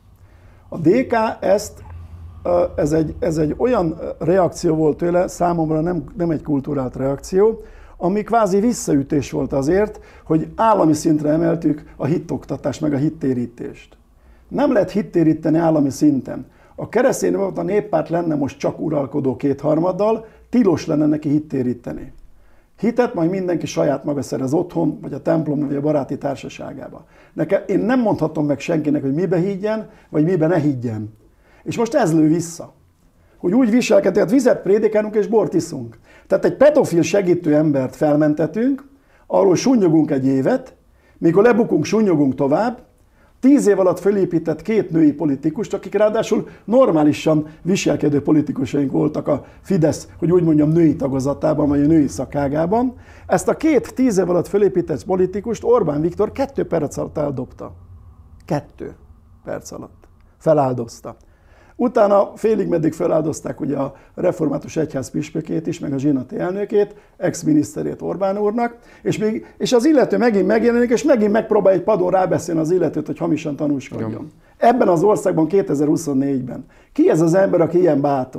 A dé ká ezt, ez egy, ez egy olyan reakció volt tőle, számomra nem, nem egy kulturált reakció, ami kvázi visszaütés volt azért, hogy állami szintre emeltük a hittoktatást, meg a hittérítést. Nem lehet hittéríteni állami szinten. A keresztény a néppárt lenne most csak uralkodó kétharmaddal, tilos lenne neki hittéríteni. Hitet majd mindenki saját maga szerez otthon, vagy a templom, vagy a baráti társaságába. Nekem, én nem mondhatom meg senkinek, hogy mibe higgyen, vagy mibe ne higgyen. És most ez lő vissza. Hogy úgy viselkedünk, hogy vizet prédikálunk és bort iszunk. Tehát egy pedofil segítő embert felmentetünk, arról sunnyogunk egy évet, mikor lebukunk, sunnyogunk tovább, tíz év alatt felépített két női politikust, akik ráadásul normálisan viselkedő politikusaink voltak a Fidesz, hogy úgy mondjam, női tagozatában, vagy a női szakágában. Ezt a két tíz év alatt felépített politikust Orbán Viktor kettő perc alatt eldobta. Kettő perc alatt. Feláldozta. Utána félig meddig feláldozták ugye a református egyház püspökét is, meg a zsinati elnökét, ex-miniszterét Orbán úrnak, és, még, és az illető megint megjelenik, és megint megpróbál egy padon rábeszélni az illetőt, hogy hamisan tanúskodjon. Ebben az országban kétezer-huszonnégyben. Ki ez az ember, aki ilyen bátor?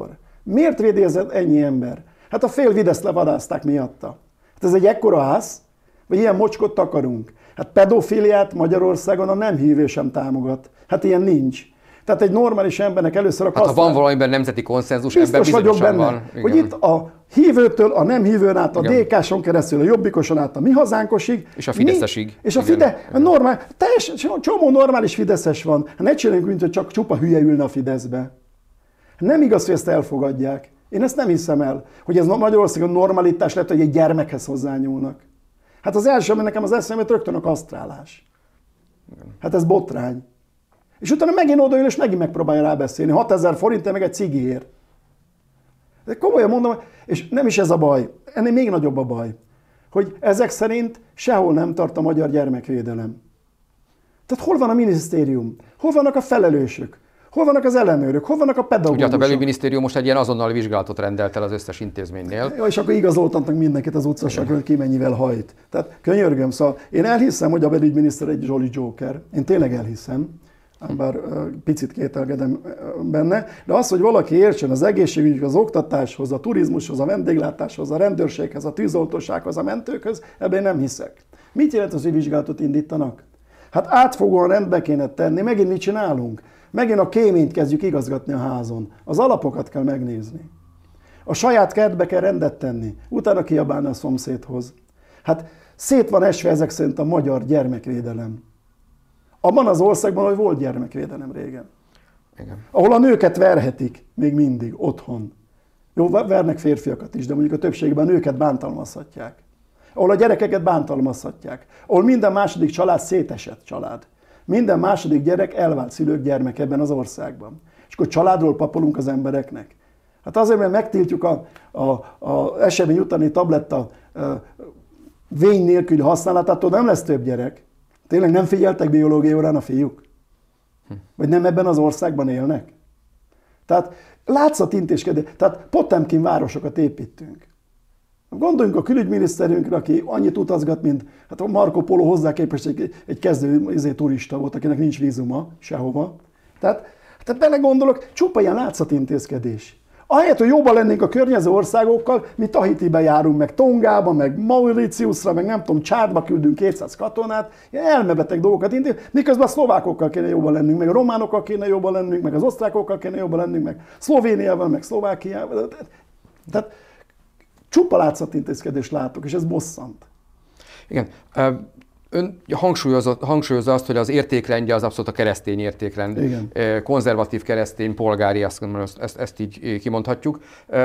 Miért védi ez ennyi ember? Hát a fél Fideszt levarázták miatta. Hát ez egy ekkora ház? Vagy ilyen mocskot takarunk? Hát pedofiliát Magyarországon a nem hívő sem támogat. Hát ilyen nincs. Tehát egy normális embernek először a kasztán... Hát ha van valamiben nemzeti konszenzus, ebben bizonyos vagyok benne, van. Igen. Hogy itt a hívőtől, a nem hívőn át, a dé ká-son keresztül, a Jobbikoson át, a mi hazánkosig. És a Fideszesig. Mi, és a Fide, a normál, teljesen csomó normális fideszes van. Hát ne csináljunk, mint hogy csak csupa hülye ülne a Fideszbe. Nem igaz, hogy ezt elfogadják. Én ezt nem hiszem el, hogy ez Magyarországon normalitás lett, hogy egy gyermekhez hozzányúlnak. Hát az első, ami nekem az eszembe rögtön a kasztrálás. Hát ez botrány. És utána megint odaül, és megint megpróbálja rábeszélni. hatezer forintért meg egy cigiért. De komolyan mondom, és nem is ez a baj. Ennél még nagyobb a baj, hogy ezek szerint sehol nem tart a magyar gyermekvédelem. Tehát hol van a minisztérium? Hol vannak a felelősök? Hol vannak az ellenőrök? Hol vannak a pedagógusok? Ugye hát a belügyminisztérium most egy ilyen azonnal vizsgálatot rendelt el az összes intézménynél. Ja, és akkor igazoltatnak mindenkit az utcaságon, hogy ki mennyivel hajt. Tehát könyörgöm, szóval én elhiszem, hogy a belügyminiszter egy Zsoli Joker. Én tényleg elhiszem, bár picit kételkedem benne, de az, hogy valaki értsen az egészségügyhöz, az oktatáshoz, a turizmushoz, a vendéglátáshoz, a rendőrséghez, a tűzoltósághoz, a mentőkhöz, ebben nem hiszek. Mit jelent az, hogy vizsgálatot indítanak? Hát átfogóan rendbe kéne tenni, megint mit csinálunk? Megint a kéményt kezdjük igazgatni a házon. Az alapokat kell megnézni. A saját kertbe kell rendet tenni, utána kiabálni a szomszédhoz. Hát szét van esve ezek szerint a magyar gyermekvédelem. Abban az országban, hogy volt gyermekvédelem régen. Igen. Ahol a nőket verhetik még mindig otthon. Jó, vernek férfiakat is, de mondjuk a többségben a nőket bántalmazhatják. Ahol a gyerekeket bántalmazhatják. Ahol minden második család szétesett család. Minden második gyerek elvált szülők gyermek ebben az országban. És akkor családról papolunk az embereknek. Hát azért, mert megtiltjuk a, a, a esemény utáni tabletta a, vény nélküli használatától, nem lesz több gyerek. Tényleg nem figyeltek biológiai órán a fiúk? Vagy nem ebben az országban élnek? Tehát látszatintézkedés, tehát Potemkin városokat építünk. Gondoljunk a külügyminiszterünkre, aki annyit utazgat, mint hát a Marco Polo hozzá képest egy, egy kezdő izé, turista volt, akinek nincs vízuma sehova. Tehát, tehát belegondolok, csupa ilyen látszatintézkedés. Ahelyett, hogy jobban lennénk a környező országokkal, mi Tahitibe járunk, meg Tongába, meg Mauritiusra, meg nem tudom, Csádba küldünk kétszáz katonát, ilyen elmebeteg dolgokat intéz, miközben a szlovákokkal kéne jobban lennünk, meg a románokkal kéne jobban lennünk, meg az osztrákokkal kéne jobban lennünk, meg Szlovéniával, meg Szlovákiával. Tehát csupa látszatintézkedést látok, és ez bosszant. Igen. Ön hangsúlyozza, hangsúlyozza azt, hogy az értékrendje az abszolút a keresztény értékrend. Igen. Konzervatív, keresztény, polgári, ezt, ezt, ezt így kimondhatjuk.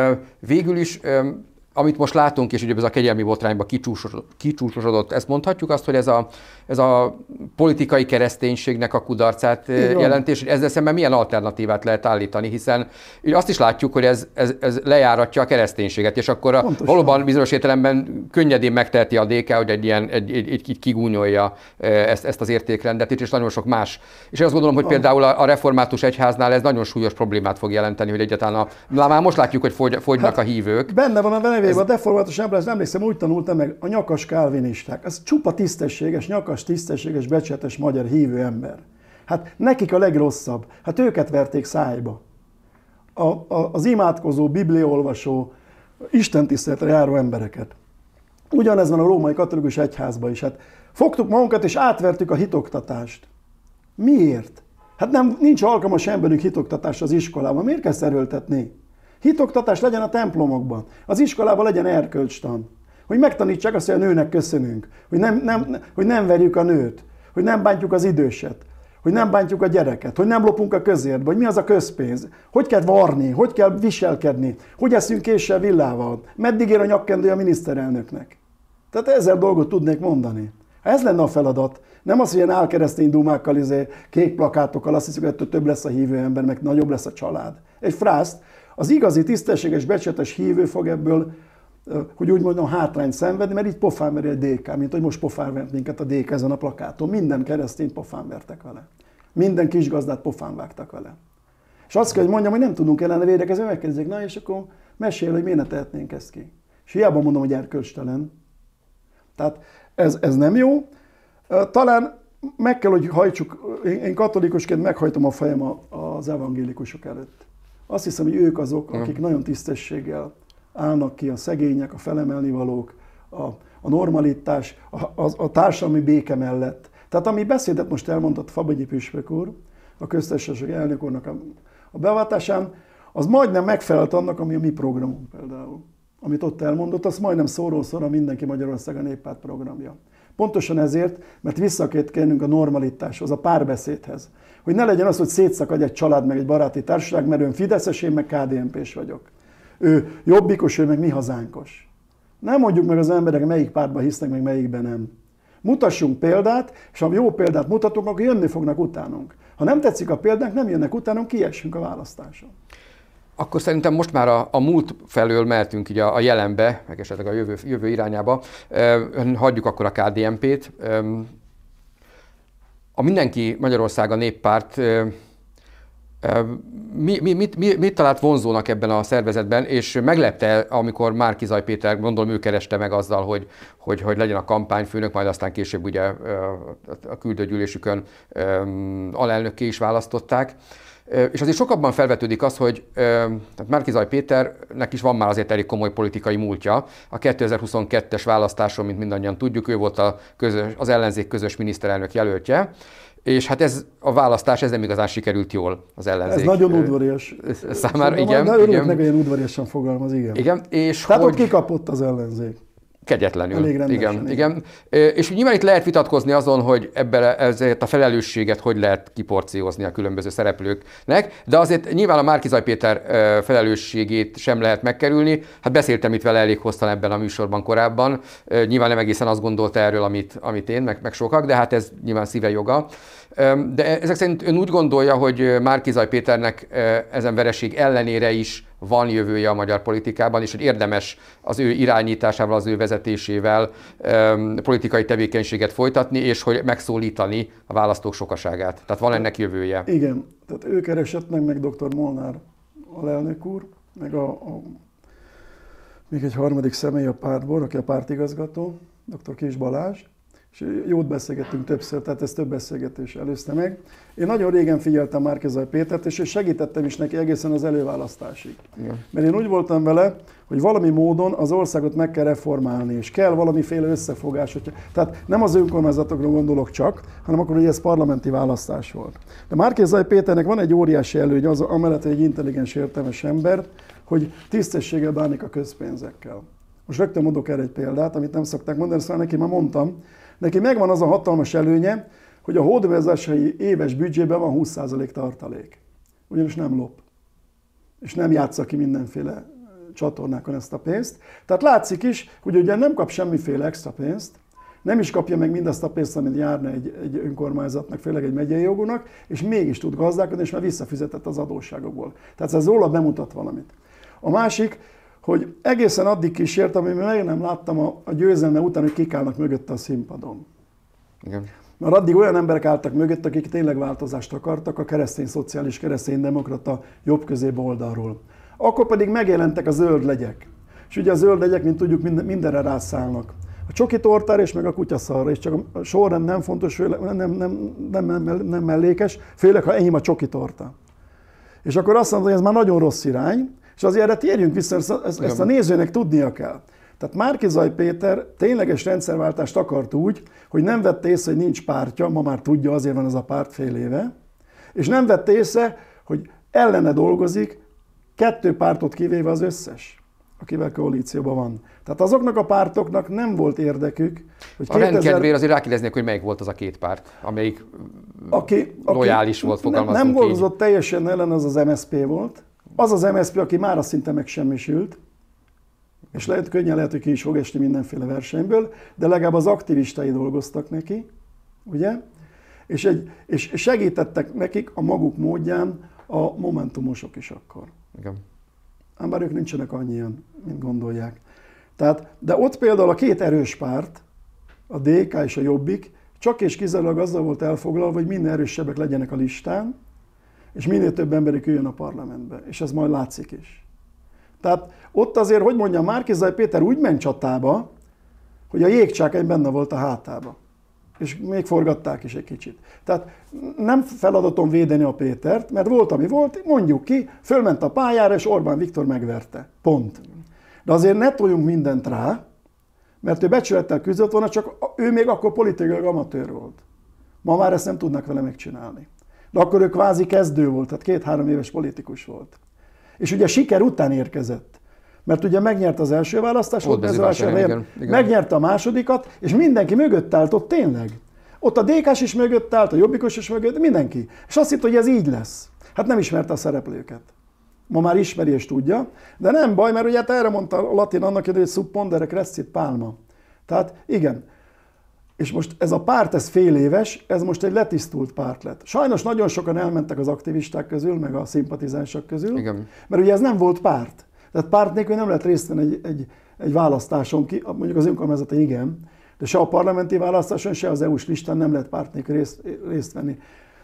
Végül is, amit most látunk, és ugye ez a kegyelmi botrányba kicsúcsosodott, ezt mondhatjuk azt, hogy ez a, ez a politikai kereszténységnek a kudarcát jelenti, és ezzel szemben milyen alternatívát lehet állítani, hiszen azt is látjuk, hogy ez, ez, ez lejáratja a kereszténységet, és akkor a, valóban bizonyos értelemben könnyedén megteheti a dé ká, hogy egy ilyen egy, egy, egy, egy kigúnyolja ezt, ezt az értékrendet, és nagyon sok más. És én azt gondolom, hogy például a, a református egyháznál ez nagyon súlyos problémát fog jelenteni, hogy egyáltalán a, már most látjuk, hogy fogy, fogynak hát, a hívők. Benne van a Ez... A deformátus ember, emlékszem, úgy tanultam meg, a nyakas kálvinisták. Ez csupa tisztességes, nyakas, tisztességes, becsetes magyar hívő ember. Hát nekik a legrosszabb. Hát őket verték szájba. A, a, az imádkozó, bibliaolvasó, istentiszteletre járó embereket. Ugyanez van a római katolikus egyházban is. Hát fogtuk magunkat és átvertük a hitoktatást. Miért? Hát nem, nincs alkalmas emberünk hitoktatás az iskolában. Miért kell erőltetni? Hitoktatás legyen a templomokban, az iskolában legyen erkölcstan. Hogy megtanítsák azt, hogy a nőnek köszönünk, hogy nem, nem, hogy nem verjük a nőt, hogy nem bántjuk az időset, hogy nem bántjuk a gyereket, hogy nem lopunk a közértbe, hogy mi az a közpénz, hogy kell varni, hogy kell viselkedni, hogy eszünk késsel villával, meddig ér a nyakkendő a miniszterelnöknek. Tehát ezzel dolgot tudnék mondani. Ha ez lenne a feladat, nem az, hogy ilyen álkeresztény dumákkal, izé, kék plakátokkal azt hiszük, hogy több lesz a hívő ember, meg nagyobb lesz a család. Egy frászt. Az igazi, tisztességes, becsetes hívő fog ebből, hogy úgy mondjam, hátrányt szenvedni, mert így pofán veri a dé ká, mint hogy most pofán vert minket a dé ká ezen a plakáton. Minden keresztényt pofán vertek vele. Minden kisgazdát pofán vágtak vele. És azt kell, hogy mondjam, hogy nem tudunk ellene védekezni, megkezdik, na és akkor mesél, hogy miért ne tehetnénk ezt ki. És hiába mondom, hogy erkölcstelen. Tehát ez, ez nem jó. Talán meg kell, hogy hajtsuk, én katolikusként meghajtom a fejem az evangélikusok előtt. Azt hiszem, hogy ők azok, akik mm. nagyon tisztességgel állnak ki, a szegények, a felemelnivalók, a, a normalitás, a, a, a társadalmi béke mellett. Tehát ami beszédet most elmondott Fabegyi püspök úr, a köztársaság elnök úrnak a, a beváltásán, az majdnem megfelelt annak, ami a mi programunk például. Amit ott elmondott, az majdnem szóról szóra mindenki Magyarország a Néppárt programja. Pontosan ezért, mert vissza kell térnünk a normalitáshoz, a párbeszédhez. Hogy ne legyen az, hogy szétszakad egy család, meg egy baráti társaság, mert ön fideszes, én meg ká dé en pés vagyok. Ő jobbikos, ő meg mi hazánkos. Nem mondjuk meg az emberek, melyik pártba hisznek, meg melyikben nem. Mutassunk példát, és ha jó példát mutatunk, akkor jönni fognak utánunk. Ha nem tetszik a példánk, nem jönnek utánunk, kiessünk a választáson. Akkor szerintem most már a, a múlt felől mehetünk így a, a jelenbe, meg esetleg a jövő, jövő irányába. Uh, hagyjuk akkor a ká dé en pét. Um, a Mindenki Magyarország a Néppárt uh, uh, mi, mi, mit, mi, mit talált vonzónak ebben a szervezetben, és meglepte, amikor Márki-Zay Péter, gondolom ő kereste meg azzal, hogy, hogy, hogy legyen a kampányfőnök, majd aztán később ugye uh, a küldőgyűlésükön um, alelnökké is választották. És azért sokabban felvetődik az, hogy Márki-Zay Péternek is van már azért elég komoly politikai múltja. A kétezer-huszonkettes választáson, mint mindannyian tudjuk, ő volt a közös, az ellenzék közös miniszterelnök jelöltje, és hát ez a választás, ez nem igazán sikerült jól az ellenzék. Ez nagyon udvarias. Számára, igen. De örülök meg, hogy ilyen udvariasan fogalmaz, igen. Igen, és Tehát hogy... ott kikapott az ellenzék. Kegyetlenül. Igen, igen, igen. És nyilván itt lehet vitatkozni azon, hogy ebben ezért a felelősséget hogy lehet kiporciózni a különböző szereplőknek, de azért nyilván a Márki-Zay Péter felelősségét sem lehet megkerülni. Hát beszéltem itt vele elég hosszan ebben a műsorban korábban. Nyilván nem egészen azt gondolta erről, amit, amit én, meg, meg sokak, de hát ez nyilván szíve joga. De ezek szerint ön úgy gondolja, hogy Márki-Zay Péternek ezen vereség ellenére is van jövője a magyar politikában, és hogy érdemes az ő irányításával, az ő vezetésével um, politikai tevékenységet folytatni, és hogy megszólítani a választók sokaságát. Tehát van ennek jövője. Igen, tehát ő keresett meg, meg doktor Molnár alelnök úr, meg a, a, még egy harmadik személy a pártból, aki a pártigazgató, doktor Kis Balázs, és jót beszélgettünk többször, tehát ez több beszélgetés előzte meg. Én nagyon régen figyeltem Márki-Zay Pétert, és segítettem is neki egészen az előválasztásig. Igen. Mert én úgy voltam vele, hogy valami módon az országot meg kell reformálni, és kell valamiféle összefogás. Tehát nem az önkormányzatokra gondolok csak, hanem akkor, hogy ez parlamenti választás volt. De Márki-Zay Péternek van egy óriási előny, az amellett, hogy egy intelligens, értelmes ember, hogy tisztességgel bánik a közpénzekkel. Most rögtön mondok erre egy példát, amit nem szokták mondani, szóval neki már mondtam. Neki megvan az a hatalmas előnye, hogy a hódmezőgazdasági éves büdzsében van húsz százalék tartalék. Ugyanis nem lop. És nem játsza ki mindenféle csatornákon ezt a pénzt. Tehát látszik is, hogy ugye nem kap semmiféle extra pénzt, nem is kapja meg mindazt a pénzt, amit járna egy, egy önkormányzatnak, főleg egy megyei jogúnak, és mégis tud gazdálkodni, és már visszafizetett az adósságokból. Tehát ez róla bemutat valamit. A másik, hogy egészen addig kísért, amíg meg nem láttam a, a győzelme után, hogy kik állnak mögötte a színpadon. Igen. Mert addig olyan emberek álltak mögött, akik tényleg változást akartak a keresztény szociális, keresztény demokrata jobb közép oldalról. Akkor pedig megjelentek a zöld legyek. És ugye a zöld legyek, mint tudjuk, minden, mindenre rászállnak. A csoki tortára és meg a kutyaszarra, és csak a sorrend nem fontos, főleg, nem, nem, nem, nem, nem mellékes, főleg ha enyém a csoki torta. És akkor azt mondom, hogy ez már nagyon rossz irány, és azért erre térjünk vissza, ezt, ezt a nézőnek tudnia kell. Tehát Márki-Zay Péter tényleges rendszerváltást akart úgy, hogy nem vette észre, hogy nincs pártja, ma már tudja, azért van ez a párt fél éve, és nem vette észre, hogy ellene dolgozik, kettő pártot kivéve az összes, akivel koalícióban van. Tehát azoknak a pártoknak nem volt érdekük, hogy a kétezer... rendkedvére azért rákérdeznék, hogy melyik volt az a két párt, amelyik aki, lojális aki volt, fogalmazunk Nem, nem így. dolgozott teljesen ellen, az az em es zé pé volt. Az az em es zé pé, aki mára szinte megsemmisült, és lehet, könnyen lehet, hogy ki is fog esni mindenféle versenyből, de legalább az aktivistái dolgoztak neki, ugye? És, egy, és segítettek nekik a maguk módján a momentumosok is akkor. Igen. Ám bár ők nincsenek annyian, mint gondolják. Tehát, de ott például a két erős párt, a dé ká és a Jobbik, csak és kizárólag azzal volt elfoglalva, hogy minél erősebbek legyenek a listán, és minél több emberük jöjjön a parlamentbe. És ez majd látszik is. Tehát ott azért, hogy mondjam, Márki-Zay Péter úgy ment csatába, hogy a jégcsákány benne volt a hátába. És még forgatták is egy kicsit. Tehát nem feladatom védeni a Pétert, mert volt, ami volt, mondjuk ki, fölment a pályára, és Orbán Viktor megverte. Pont. De azért ne toljunk mindent rá, mert ő becsülettel küzdött volna, csak ő még akkor politikai amatőr volt. Ma már ezt nem tudnak vele megcsinálni. De akkor ő kvázi kezdő volt, tehát két-három éves politikus volt. És ugye siker után érkezett. Mert ugye megnyerte az első választást, ott az első igen, igen. megnyerte a másodikat, és mindenki mögött állt ott tényleg. Ott a dé ká-s is mögött állt, a Jobbikos is mögött, mindenki. És azt hitt, hogy ez így lesz. Hát nem ismerte a szereplőket. Ma már ismeri és tudja, de nem baj, mert ugye hát erre mondta a latin annak idején, hogy subpondere crescit palma. Tehát igen. És most ez a párt, ez fél éves, ez most egy letisztult párt lett. Sajnos nagyon sokan elmentek az aktivisták közül, meg a szimpatizánsok közül, igen. Mert ugye ez nem volt párt. Tehát párt nélkül nem lehet részt venni egy, egy, egy választáson, ki, mondjuk az önkormányzata igen, de se a parlamenti választáson, se az é u-s listán nem lehet párt nélkül részt, részt venni.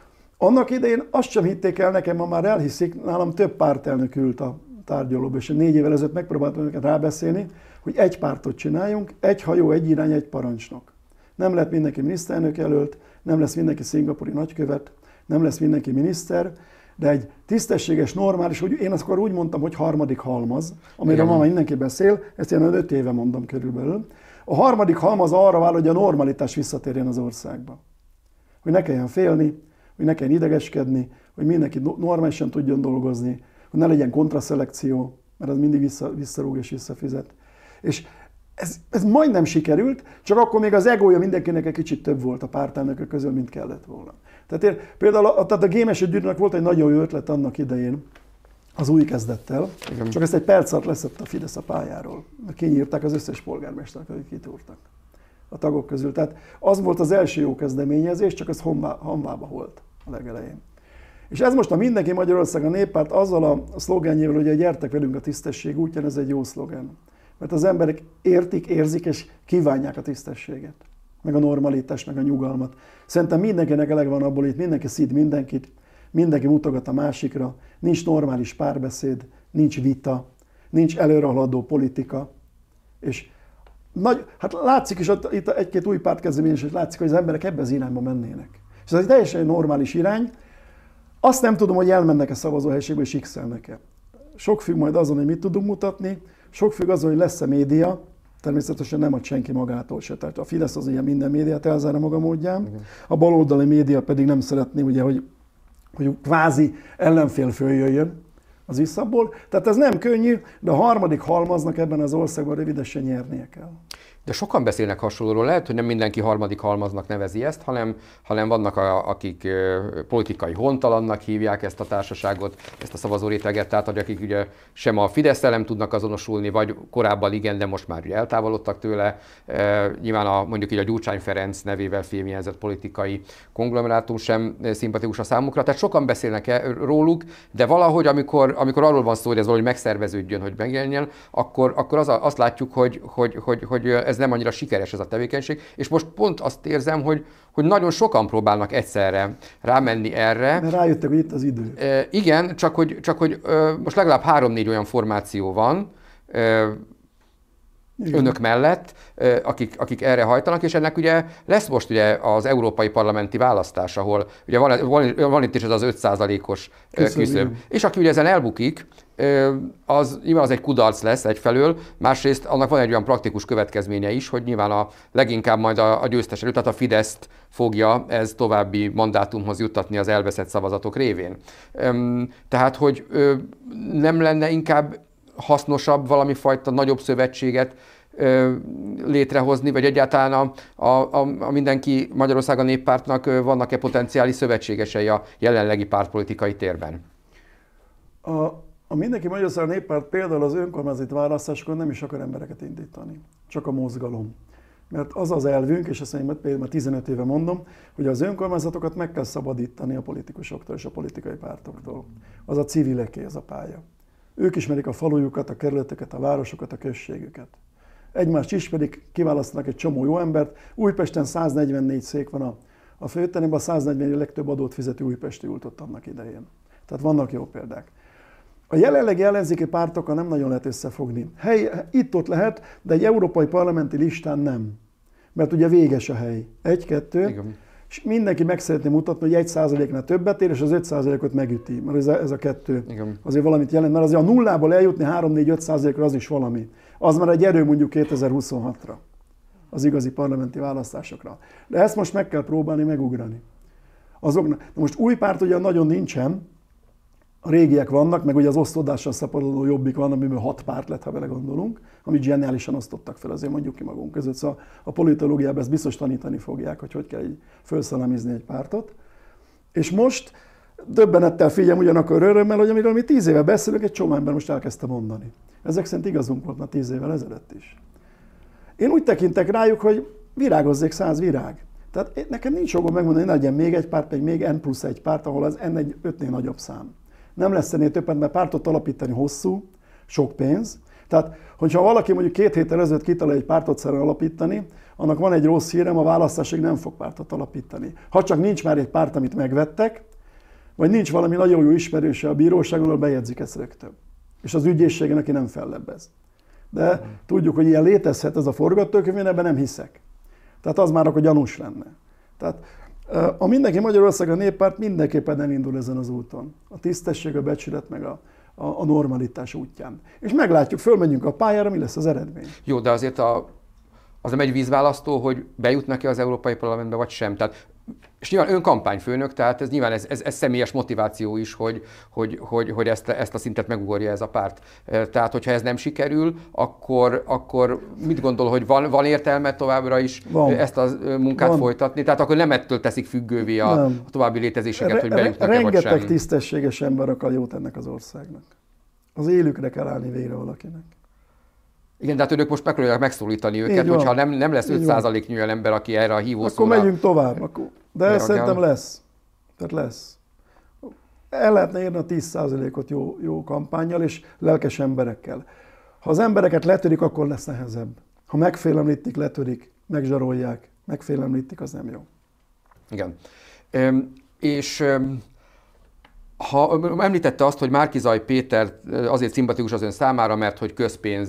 Annak idején azt sem hitték el nekem, ma már elhiszik, nálam több pártelnök ült a tárgyalóba, és négy évvel ezelőtt megpróbáltam őket rábeszélni, hogy egy pártot csináljunk, egy hajó, egy irány, egy parancsnok. Nem lehet mindenki miniszterelnök jelölt, nem lesz mindenki szingapúri nagykövet, nem lesz mindenki miniszter, de egy tisztességes, normális, hogy én akkor úgy mondtam, hogy harmadik halmaz, amiről ma mindenki beszél, ezt én öt éve mondom körülbelül. A harmadik halmaz arra vár, hogy a normalitás visszatérjen az országba. Hogy ne kelljen félni, hogy ne kelljen idegeskedni, hogy mindenki normálisan tudjon dolgozni, hogy ne legyen kontraszelekció, mert az mindig vissza, visszarúg és visszafizet. És ez, ez majdnem sikerült, csak akkor még az egója mindenkinek egy kicsit több volt a pártelnökök közül, mint kellett volna. Tehát én, például a, tehát a Gémesi Gyurinak volt egy nagyon jó ötlet annak idején, az új kezdettel, igen. Csak ezt egy perc alatt leszett a Fidesz a pályáról, mert kinyírták az összes polgármestert, akik kitúrtak a tagok közül. Tehát az volt az első jó kezdeményezés, csak ez hamvába volt a legelején. És ez most a Mindenki Magyarország, a Néppárt azzal a szlogenjével, hogy gyertek velünk a tisztesség útján, ez egy jó szlogen. Mert az emberek értik, érzik és kívánják a tisztességet, meg a normalitást, meg a nyugalmat. Szerintem mindenkinek eleg van abból, itt mindenki szid mindenkit, mindenki mutogat a másikra, nincs normális párbeszéd, nincs vita, nincs előrehaladó politika. És nagy, hát látszik is, itt egy-két új pártkezdeményezés, és látszik, hogy az emberek ebbe az irányba mennének. És ez egy teljesen normális irány. Azt nem tudom, hogy elmennek a szavazóhelyiségbe és x-elnek-e. Sok függ majd azon, hogy mit tudunk mutatni, sok függ azon, hogy lesz-e média, természetesen nem ad senki magától se. Tehát a Fidesz az ilyen minden médiát elzár a maga módján, a baloldali média pedig nem szeretné, ugye, hogy, hogy kvázi ellenfél följöjjön az visszabból. Tehát ez nem könnyű, de a harmadik halmaznak ebben az országban rövidesen nyernie kell. De sokan beszélnek hasonlóról, lehet, hogy nem mindenki harmadik halmaznak nevezi ezt, hanem, hanem vannak, a, akik politikai hontalannak hívják ezt a társaságot, ezt a szavazóréteget, tehát akik ugye sem a Fidesz-szel nem tudnak azonosulni, vagy korábban igen, de most már ugye eltávolodtak tőle. E, nyilván a, mondjuk így a Gyurcsány Ferenc nevével fémjelzett politikai konglomerátum sem szimpatikus a számukra, tehát sokan beszélnek -e róluk, de valahogy, amikor, amikor arról van szó, hogy ez valahogy megszerveződjön, hogy megjelenjen, akkor, akkor az, azt látjuk, hogy, hogy, hogy, hogy ez nem annyira sikeres ez a tevékenység, és most pont azt érzem, hogy, hogy nagyon sokan próbálnak egyszerre rámenni erre. Mert rájöttek, hogy itt az idő. E, igen, csak hogy, csak hogy e, most legalább három-négy olyan formáció van, e, önök mellett, akik, akik erre hajtanak, és ennek ugye lesz most ugye az európai parlamenti választás, ahol ugye van, van, van itt is ez az öt százalékos küszöb. És aki ugye ezen elbukik, az nyilván az egy kudarc lesz egyfelől, másrészt annak van egy olyan praktikus következménye is, hogy nyilván a leginkább majd a, a győztes előtt, tehát a Fideszt fogja ez további mandátumhoz juttatni az elveszett szavazatok révén. Tehát, hogy nem lenne inkább hasznosabb valami fajta nagyobb szövetséget ö, létrehozni, vagy egyáltalán a, a, a, a Mindenki Magyarország a Néppártnak vannak-e potenciális szövetségesei a jelenlegi pártpolitikai térben? A, a Mindenki Magyarország a Néppárt például az önkormányzati választásokon nem is akar embereket indítani, csak a mozgalom. Mert az az elvünk, és ezt én például már tizenöt éve mondom, hogy az önkormányzatokat meg kell szabadítani a politikusoktól és a politikai pártoktól. Az a civileké, ez a pálya. Ők ismerik a falujukat, a kerületeket, a városokat, a községüket. Egymást ismerik, kiválasztanak egy csomó jó embert. Újpesten száznegyvennégy szék van a, a főteremben, a száznegyven legtöbb adót fizető újpesti ült ott annak idején. Tehát vannak jó példák. A jelenlegi ellenzéki pártokkal nem nagyon lehet összefogni. Hely, itt-ott lehet, de egy európai parlamenti listán nem. mert ugye véges a hely. Egy, kettő, és mindenki meg szeretné mutatni, hogy egy százaléknál többet ér, és az öt százalékot megüti, mert ez a, ez a kettő igen. azért valamit jelent, mert azért a nullából eljutni három négy öt százalékra az is valami. Az már egy erő mondjuk kétezer-huszonhatra, az igazi parlamenti választásokra. De ezt most meg kell próbálni megugrani. Azoknak, most új párt ugye nagyon nincsen, a régiek vannak, meg ugye az osztódással szaporodó Jobbik van, amiből hat párt lett, ha vele gondolunk, amit zseniálisan osztottak fel, azért mondjuk ki magunk között. Szóval a politológiában ezt biztos tanítani fogják, hogy hogy kell így felszalamizni egy pártot. És most döbbenettel figyelem ugyanakkor örömmel, hogy amiről mi tíz éve beszélünk, egy csomó ember most elkezdte mondani. Ezek szerint igazunk volt már tíz évvel ezelőtt is. Én úgy tekintek rájuk, hogy virágozzék száz virág. Tehát nekem nincs jogom megmondani, hogy legyen még egy párt, meg még N plusz egy párt, ahol az N egy ötnél nagyobb szám. Nem lesz ennél többet, mert pártot alapítani hosszú, sok pénz. Tehát, hogyha valaki mondjuk két héttel ezelőtt kitalál egy pártot szeretne alapítani, annak van egy rossz hírem, a választásig nem fog pártot alapítani. Ha csak nincs már egy párt, amit megvettek, vagy nincs valami nagyon jó ismerőse a bíróságon, ahol bejegyzik ezt rögtön. És az ügyészségen, aki nem fellebbez. De uh-huh. tudjuk, hogy ilyen létezhet ez a forgatókönyv, én ebben nem hiszek. Tehát az már akkor gyanús lenne. Tehát a Mindenki Magyarország, a Néppárt mindenképpen elindul ezen az úton. A tisztesség, a becsület, meg a, a, a normalitás útján. És meglátjuk, fölmegyünk a pályára, mi lesz az eredmény. Jó, de azért a, az nem egy vízválasztó, hogy bejutnak-e az Európai Parlamentbe, vagy sem. Tehát, és nyilván ön kampányfőnök, tehát ez nyilván ez, ez, ez személyes motiváció is, hogy, hogy, hogy, hogy ezt, ezt a szintet megugorja ez a párt. Tehát, hogyha ez nem sikerül, akkor, akkor mit gondol, hogy van, van értelme továbbra is van. ezt a munkát van. folytatni? Tehát akkor nem ettől teszik függővé a, a további létezéseket, Re- hogy bejutnak-e vagy sem? Rengeteg tisztességes ember akar jót ennek az országnak. Az élükre kell állni végre valakinek. Igen, de hát önök most megpróbálják megszólítani őket, hogyha nem, nem lesz öt százaléknyi olyan ember, aki erre a hívószóra... Akkor megyünk tovább. Akkor. De ez szerintem lesz. Tehát lesz. El lehetne érni a tíz százalékot jó, jó kampánnyal és lelkes emberekkel. Ha az embereket letörik, akkor lesz nehezebb. Ha megfélemlítik, letörik, megzsarolják, megfélemlítik, az nem jó. Igen. Üm, és... Üm, Ha említette azt, hogy Márki-Zay Péter azért szimpatikus az ön számára, mert hogy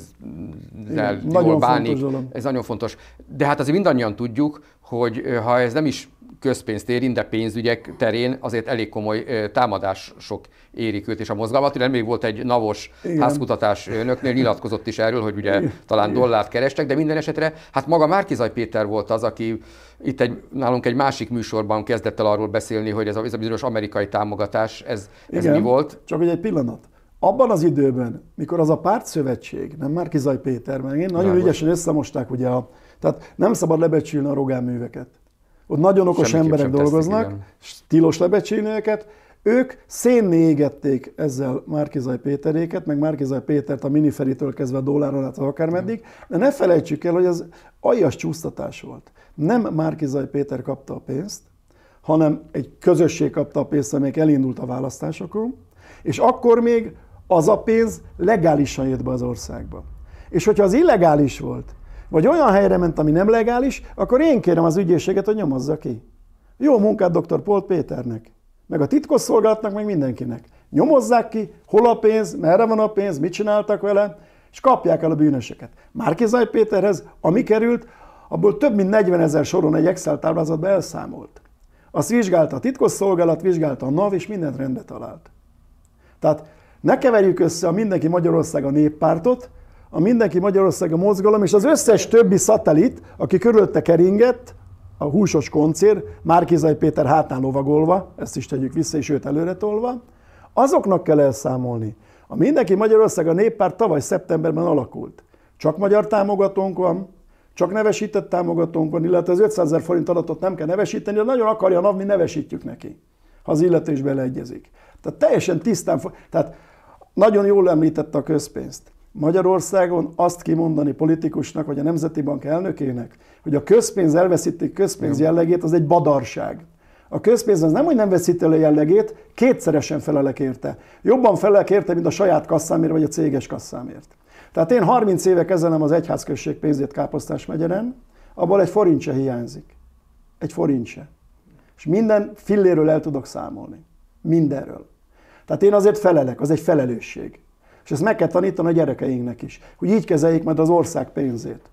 közpénzzel jól bánik, ez nagyon fontos. De hát azért mindannyian tudjuk, hogy ha ez nem is közpénzt érint, de pénzügyek terén azért elég komoly támadások érik őt és a mozgalmat. Nemrég volt egy navos Igen. házkutatás önöknél, nyilatkozott is erről, hogy ugye Igen. talán dollárt kerestek, de minden esetre hát maga Márki-Zay Péter volt az, aki itt egy, nálunk egy másik műsorban kezdett el arról beszélni, hogy ez a, ez a bizonyos amerikai támogatás, ez, ez Igen, mi volt? Csak hogy egy pillanat. Abban az időben, mikor az a pártszövetség, nem Márki-Zay Péter, meg én, nagyon ügyesen összemosták, ugye, a, tehát nem szabad lebecsülni a Rogán műveket. Ott nagyon okos Semmiképp emberek dolgoznak, teszik, tilos lebecsülni őket. Ők szénné égették ezzel Márki-Zay Péteréket, meg Márki-Zay Pétert a miniferitől kezdve a dolláron át akármeddig, de ne felejtsük el, hogy az aljas csúsztatás volt. Nem Márki-Zay Péter kapta a pénzt, hanem egy közösség kapta a pénzt, amelyik elindult a választásokon, és akkor még az a pénz legálisan jött be az országba. És hogyha az illegális volt, vagy olyan helyre ment, ami nem legális, akkor én kérem az ügyészséget, hogy nyomozza ki. Jó munkát dr. Polt Péternek, meg a titkosszolgálatnak, meg mindenkinek. Nyomozzák ki, hol a pénz, merre van a pénz, mit csináltak vele, és kapják el a bűnöseket. Márki-Zay Péterhez, ami került, abból több mint negyvenezer soron egy Excel táblázatba elszámolt. Azt vizsgálta a titkosszolgálat, vizsgálta a NAV, és mindent rendbe talált. Tehát ne keverjük össze a Mindenki Magyarország a Néppártot, a Mindenki Magyarország a mozgalom, és az összes többi szatellit, aki körülötte keringett, a húsos koncér, Márki-Zay Péter hátán lovagolva, ezt is tegyük vissza, és őt előre tolva, azoknak kell elszámolni. A Mindenki Magyarország a Néppárt tavaly szeptemberben alakult. Csak magyar támogatónk van, csak nevesített támogatónk van, illetve az ötszázezer forint adatot nem kell nevesíteni, de nagyon akarja a NAV, mi nevesítjük neki, ha az illető is beleegyezik. Tehát teljesen tisztán, tehát nagyon jól említette a közpénzt. Magyarországon azt kimondani politikusnak, vagy a Nemzeti Bank elnökének, hogy a közpénz elveszíti közpénz jellegét, az egy badarság. A közpénz az nem, hogy nem veszíti el a jellegét, kétszeresen felelek érte. Jobban felelek érte, mint a saját kasszámért, vagy a céges kasszámért. Tehát én harminc éve kezelem az egyházközség pénzét Káposztás megyeren, abból egy forint se hiányzik. Egy forint se. És minden filléről el tudok számolni. Mindenről. Tehát én azért felelek, az egy felelősség. És ezt meg kell tanítani a gyerekeinknek is, hogy így kezeljék majd az ország pénzét.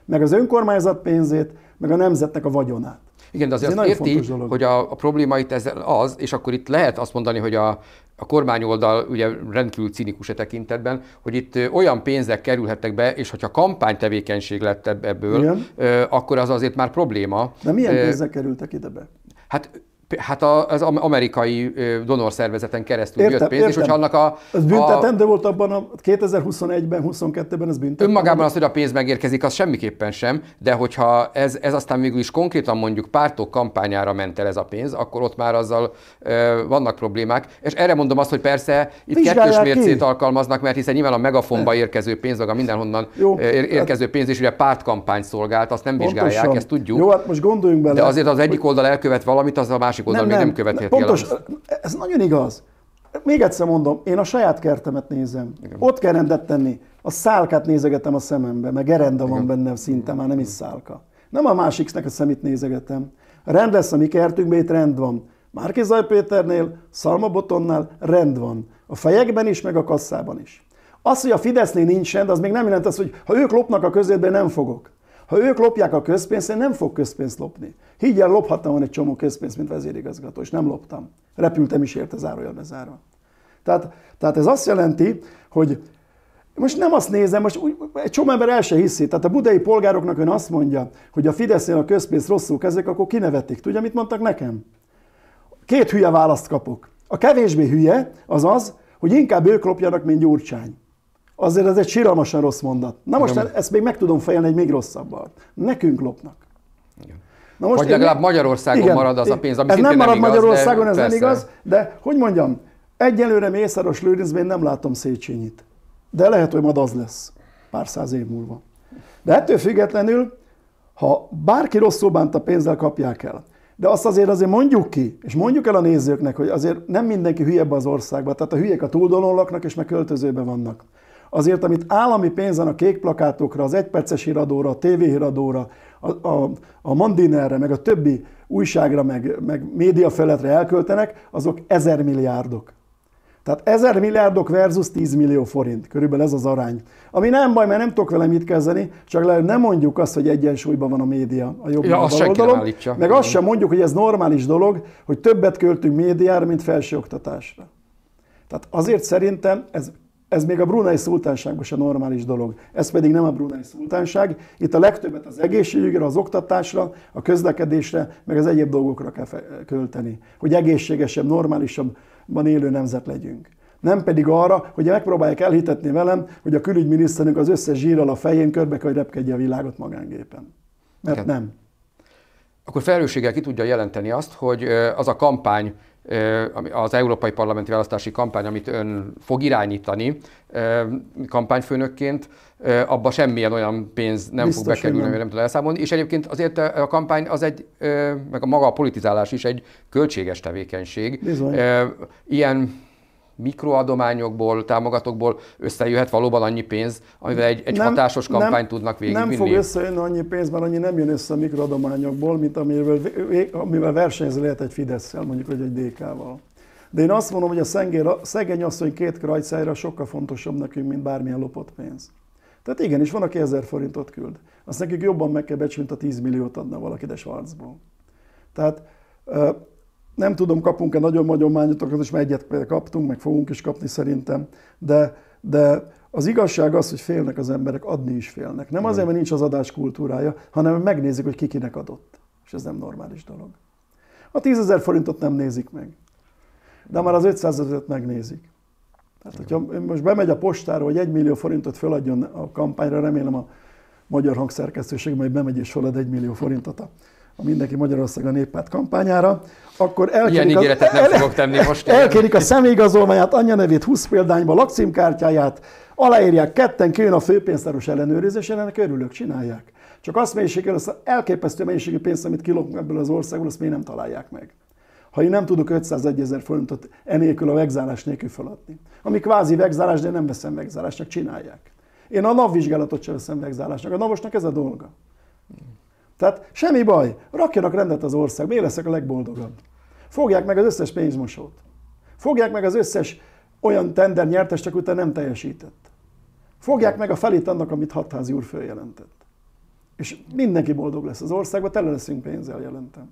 meg az önkormányzat pénzét, meg a nemzetnek a vagyonát. Igen, de azért azt érti, hogy a, a probléma itt ezzel az, és akkor itt lehet azt mondani, hogy a, a kormányoldal ugye rendkívül cinikus e tekintetben, hogy itt olyan pénzek kerülhetnek be, és hogyha kampánytevékenység lett ebből, Igen. akkor az azért már probléma. De milyen pénzek kerültek ide be? Hát Hát az amerikai donorszervezeten keresztül értem, jött pénz, értem. És hogyha annak a... Ez büntetendő a... volt abban a kétezer-huszonegyben, huszonkettőben, ez büntetendő. Önmagában az, hogy a pénz megérkezik, az semmiképpen sem, de hogyha ez, ez aztán végül is konkrétan mondjuk pártok kampányára ment el ez a pénz, akkor ott már azzal ö, vannak problémák. És erre mondom azt, hogy persze itt Vizsgálják kettős mércét ki. alkalmaznak, mert hiszen nyilván a megafonba érkező pénz, meg a mindenhonnan Jó, érkező pénz is ugye pártkampány szolgált, azt nem pontosan. vizsgálják, ezt tudjuk. Jó, hát most gondoljunk bele. De azért az egyik oldal elkövet valamit, az a másik oldal nem, még nem, nem követheti pontos, el. Ez nagyon igaz. Még egyszer mondom, én a saját kertemet nézem. Igen. Ott kell rendet tenni. A szálkát nézegetem a szemembe, meg gerenda van Igen. benne szinte, már nem is szálka. Nem a másiknak a szemét nézegetem. Rend lesz a mi kertünkben, itt rend van. Márki-Zay Péternél, Szalma Botonnál rend van. A fejekben is, meg a kasszában is. Az, hogy a Fidesznél nincs rend, az még nem jelent az, hogy ha ők lopnak a közétben, nem fogok. Ha ők lopják a közpénzt, én nem fog közpénzt lopni. Higgyel, lophattam volna egy csomó közpénzt, mint vezérigazgató, és nem loptam. Repültem is érte zárójelbe zárva. Tehát, tehát ez azt jelenti, hogy most nem azt nézem, most úgy, egy csomó ember el se hiszi. Tehát a budai polgároknak ön azt mondja, hogy a Fidesznél a közpénzt rosszul kezelik, akkor kinevetik. Tudja, mit mondtak nekem? Két hülye választ kapok. A kevésbé hülye az az, hogy inkább ők lopjanak, mint Gyurcsány. Azért ez egy síralmasan rossz mondat. Na most Igen. ezt még meg tudom fejelni egy még rosszabbal. Nekünk lopnak. Igen. Na most Vagy legalább én... Magyarországon Igen. marad az a pénz, ami ez nem marad nem igaz, Magyarországon, de ez persze. nem igaz, de hogy mondjam, egyelőre Mészáros Lőrincben nem látom Széchenyit. De lehet, hogy majd az lesz pár száz év múlva. De ettől függetlenül, ha bárki rosszul bánt a pénzzel, kapják el. De azt azért azért mondjuk ki, és mondjuk el a nézőknek, hogy azért nem mindenki hülye ebbe az országba. Tehát a hülyék a túldonon laknak, és meg költözőben vannak. Azért, amit állami pénzen a kék plakátokra, az egyperces híradóra, a tévéhíradóra, a, a, a Mandinerre, meg a többi újságra, meg, meg médiafeletre elköltenek, azok ezer milliárdok. Tehát ezer milliárdok versus tíz millió forint. Körülbelül ez az arány. Ami nem baj, mert nem tudok vele mit kezdeni, csak nem mondjuk azt, hogy egyensúlyban van a média a jobb ja, oldalon. Meg azt sem mondjuk, hogy ez normális dolog, hogy többet költünk médiára, mint felsőoktatásra. Tehát azért szerintem ez Ez még a Brunei szultánságban sem normális dolog. Ez pedig nem a Brunei szultánság. Itt a legtöbbet az egészségügyre, az oktatásra, a közlekedésre, meg az egyéb dolgokra kell költeni. Hogy egészségesebb, normálisabban élő nemzet legyünk. Nem pedig arra, hogy megpróbálják elhitetni velem, hogy a külügyminiszterünk az összes zsírral a fején körbe kell, hogy repkedje a világot magángépen. Mert Igen. nem. Akkor felelősséggel ki tudja jelenteni azt, hogy az a kampány, az európai parlamenti választási kampány, amit ön fog irányítani kampányfőnökként, abba semmilyen olyan pénz nem Biztos, fog bekerülni, nem. nem tud elszámolni. És egyébként azért a kampány, az egy, meg a maga a politizálás is egy költséges tevékenység. Bizony. Ilyen mikroadományokból, támogatókból összejöhet valóban annyi pénz, amivel egy, egy nem, hatásos kampányt nem, tudnak végigvinni? Nem fog összejönni annyi pénz, mert annyi nem jön össze a mikroadományokból, mint amivel, amivel versenyezni lehet egy Fidesszel, mondjuk, vagy egy dé ká-val. De én azt mondom, hogy a szengér, szegény asszony két krajcájra sokkal fontosabb nekünk, mint bármilyen lopott pénz. Tehát igenis, van, aki ezer forintot küld. Azt nekik jobban meg kell becsülni, mint a tíz milliót adna valaki de Schwarzból. Tehát nem tudom, kapunk-e nagyon adományokat, és már egyet kaptunk, meg fogunk is kapni szerintem, de, de az igazság az, hogy félnek az emberek, adni is félnek. Nem azért, mert nincs az adás kultúrája, hanem megnézik, hogy ki kinek adott. És ez nem normális dolog. A tízezer forintot nem nézik meg, de már az ötszázezret megnézik. Tehát, hogyha most bemegy a postára, hogy egy millió forintot feladjon a kampányra, remélem a Magyar Hangszerkesztőség majd bemegy és felad egy millió forintot a a Mindenki Magyarország a Néppárt kampányára, akkor elkérik, Ilyen az, nem el, fogok tenni most elkérik a személyigazolványát, anyjanevét, húsz példányba, lakcímkártyáját, aláírják ketten, kijön a főpénztáros ellenőrzés, ennek örülök, csinálják. Csak azt mennyiségű, az elképesztő mennyiségű pénzt, amit kilopnak ebből az országból, azt még nem találják meg. Ha én nem tudok ötszázegyezer forintot enélkül a vegzálás nélkül feladni. Ami kvázi vegzálás, de nem veszem vegzálásnak, csinálják. Én a napvizsgálatot sem veszem vegzálásnak, a navosnak ez a dolga. Tehát semmi baj, rakjanak rendet az országba, én leszek a legboldogabb. Fogják meg az összes pénzmosót. Fogják meg az összes olyan tender nyertes, csak utána nem teljesített. Fogják meg a felét annak, amit Hatházi úr följelentett. És mindenki boldog lesz az országban, tele leszünk pénzzel, jelentem.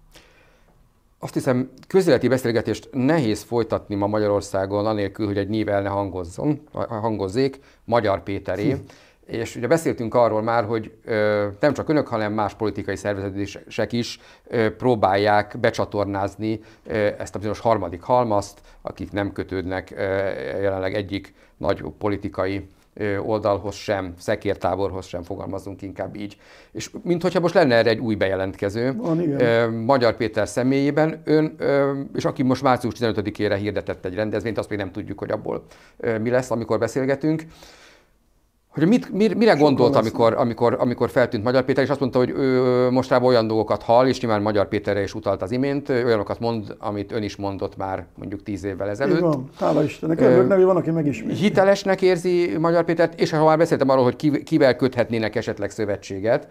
Azt hiszem, közéleti beszélgetést nehéz folytatni ma Magyarországon, anélkül, hogy egy név el ne hangozzon, hangozzék, Magyar Péteré. Hm. És ugye beszéltünk arról már, hogy ö, nem csak önök, hanem más politikai szervezetések is ö, próbálják becsatornázni ö, ezt a bizonyos harmadik halmazt, akik nem kötődnek ö, jelenleg egyik nagy politikai ö, oldalhoz sem, szekértáborhoz sem, fogalmazunk inkább így. És minthogyha most lenne erre egy új bejelentkező, Van, ö, Magyar Péter személyében, ön, ö, és aki most március tizenötödikére hirdetett egy rendezvényt, azt még nem tudjuk, hogy abból ö, mi lesz, amikor beszélgetünk. Hogy mit, mire gondolt, amikor, amikor, amikor feltűnt Magyar Péter, és azt mondta, hogy ő mostában olyan dolgokat hall, és nyilván Magyar Péterre is utalt az imént, olyanokat mond, amit ön is mondott már mondjuk tíz évvel ezelőtt. Igen, hála Istennek, örülök, hogy van, aki megismeri. Hitelesnek érzi Magyar Pétert, és ha már beszéltem arról, hogy kivel köthetnének esetleg szövetséget,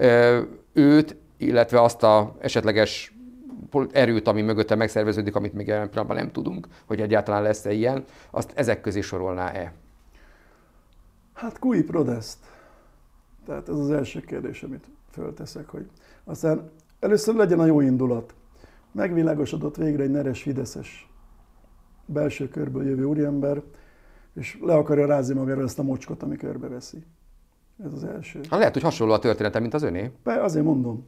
őt, illetve azt az esetleges erőt, ami mögötte megszerveződik, amit még jelen pillanatban nem tudunk, hogy egyáltalán lesz-e ilyen, azt ezek közé sorolná-e? Hát cui prodest. Tehát ez az első kérdés, amit fölteszek, hogy aztán először legyen a jó indulat. Megvilágosodott végre egy neres fideszes belső körből jövő úriember, és le akarja rázni magára ezt a mocskot, ami körbeveszi. Ez az első. Ha lehet, hogy hasonló a története, mint az öné. Be, azért mondom.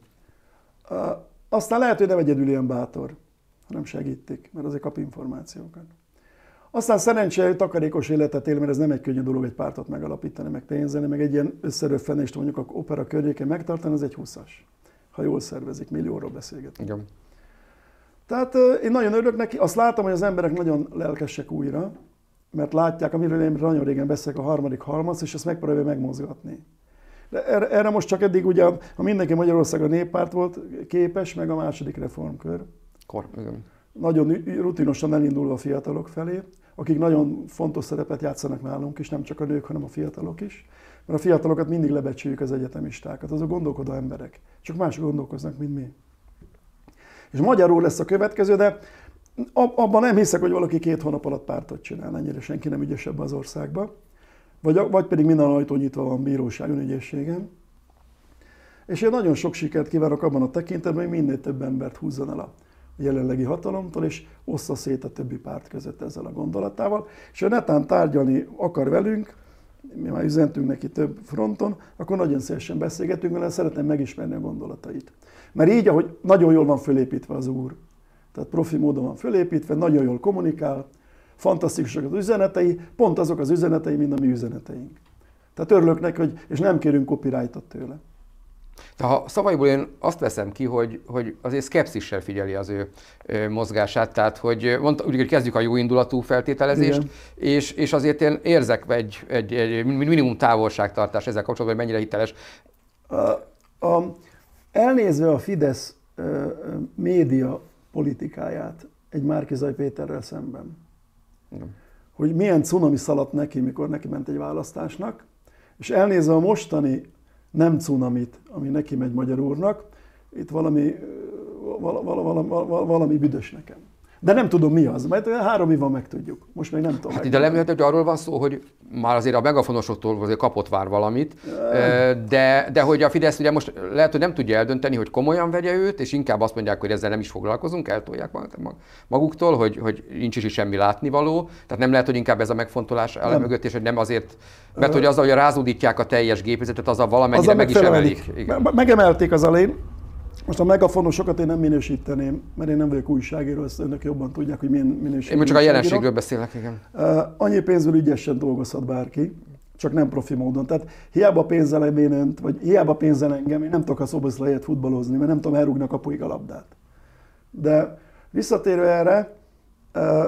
Aztán lehet, hogy nem egyedül ilyen bátor, hanem segítik, mert azért kap információkat. Aztán szerencsére, hogy takarékos életet él, mert ez nem egy könnyű dolog egy pártot megalapítani, meg pénzelni, meg egy ilyen összeröffenést mondjuk a opera környékén megtartani, ez egy húszas. Ha jól szervezik, millióról beszélgetünk. Igen. Tehát én nagyon örülök neki, azt látom, hogy az emberek nagyon lelkesek újra, mert látják, amiről én nagyon régen beszélek, a harmadik halmaz, és ezt megpróbálja megmozgatni. De erre, erre most csak eddig ugye, ha mindenki Magyarországon a néppárt volt képes, meg a második reformkör. Kor, igen. Nagyon rutinosan elindulva a fiatalok felé, akik nagyon fontos szerepet játszanak nálunk is, nem csak a nők, hanem a fiatalok is. Mert a fiatalokat mindig lebecsüljük, az egyetemistákat, azok gondolkodó emberek, csak mások gondolkoznak, mint mi. És magyarul lesz a következő, de abban nem hiszek, hogy valaki két hónap alatt pártot csinál, ennyire senki nem ügyesebb az országban. Vagy, vagy pedig minden ajtó nyitva van bíróságon, ügyészségen. És én nagyon sok sikert kívánok abban a tekintetben, hogy minél több embert húzzon el a jelenlegi hatalomtól, és ossza szét a többi párt között ezzel a gondolatával. És ha netán tárgyalni akar velünk, mi már üzentünk neki több fronton, akkor nagyon szívesen beszélgetünk, mert szeretném megismerni a gondolatait. Mert így, ahogy nagyon jól van fölépítve az úr, tehát profi módon van fölépítve, nagyon jól kommunikál, fantasztikusak az üzenetei, pont azok az üzenetei, mint a mi üzeneteink. Tehát örülök neki, hogy, és nem kérünk copyrightot tőle. De ha szavaiból én azt veszem ki, hogy, hogy azért szkepszissel figyeli az ő mozgását, tehát hogy mondta, úgy, hogy kezdjük a jó indulatú feltételezést, és, és azért én érzek egy, egy, egy minimum távolságtartás ezzel kapcsolatban, hogy mennyire hiteles. A, a, elnézve a Fidesz a, a média politikáját egy Márki-Zay Péterrel szemben, igen, hogy milyen cunami szaladt neki, mikor neki ment egy választásnak, és elnézve a mostani nem cunamit, ami neki megy Magyar úrnak, itt valami, vala, vala, vala, vala, valami büdös nekem. De nem tudom mi az, mert három év van megtudjuk. Most még nem tudom. Hát ide lehet, hogy arról van szó, hogy már azért a megafonosoktól azért kapott vár valamit, de, de hogy a Fidesz ugye most lehet, hogy nem tudja eldönteni, hogy komolyan vegye őt, és inkább azt mondják, hogy ezzel nem is foglalkozunk, eltolják maguktól, hogy, hogy nincs is semmi látnivaló. Tehát nem lehet, hogy inkább ez a megfontolás áll mögött, és hogy nem azért, mert hogy azzal, hogy rázódítják a teljes gépezetet, azzal valamennyire meg is emelik. Igen. Megemelték az elején. Most a megafonosokat én nem minősíteném, mert én nem vagyok újságíró, ezt önök jobban tudják, hogy milyen minőségű. Én csak a jelenségről beszélek, igen. Uh, annyi pénzből ügyesen dolgozhat bárki, csak nem profi módon. Tehát hiába pénzelem én önt, vagy hiába pénzel engem, én nem tudok a szoboszlaját futballozni, mert nem tudom elrúgni a kapuig a labdát. De visszatérve erre, uh,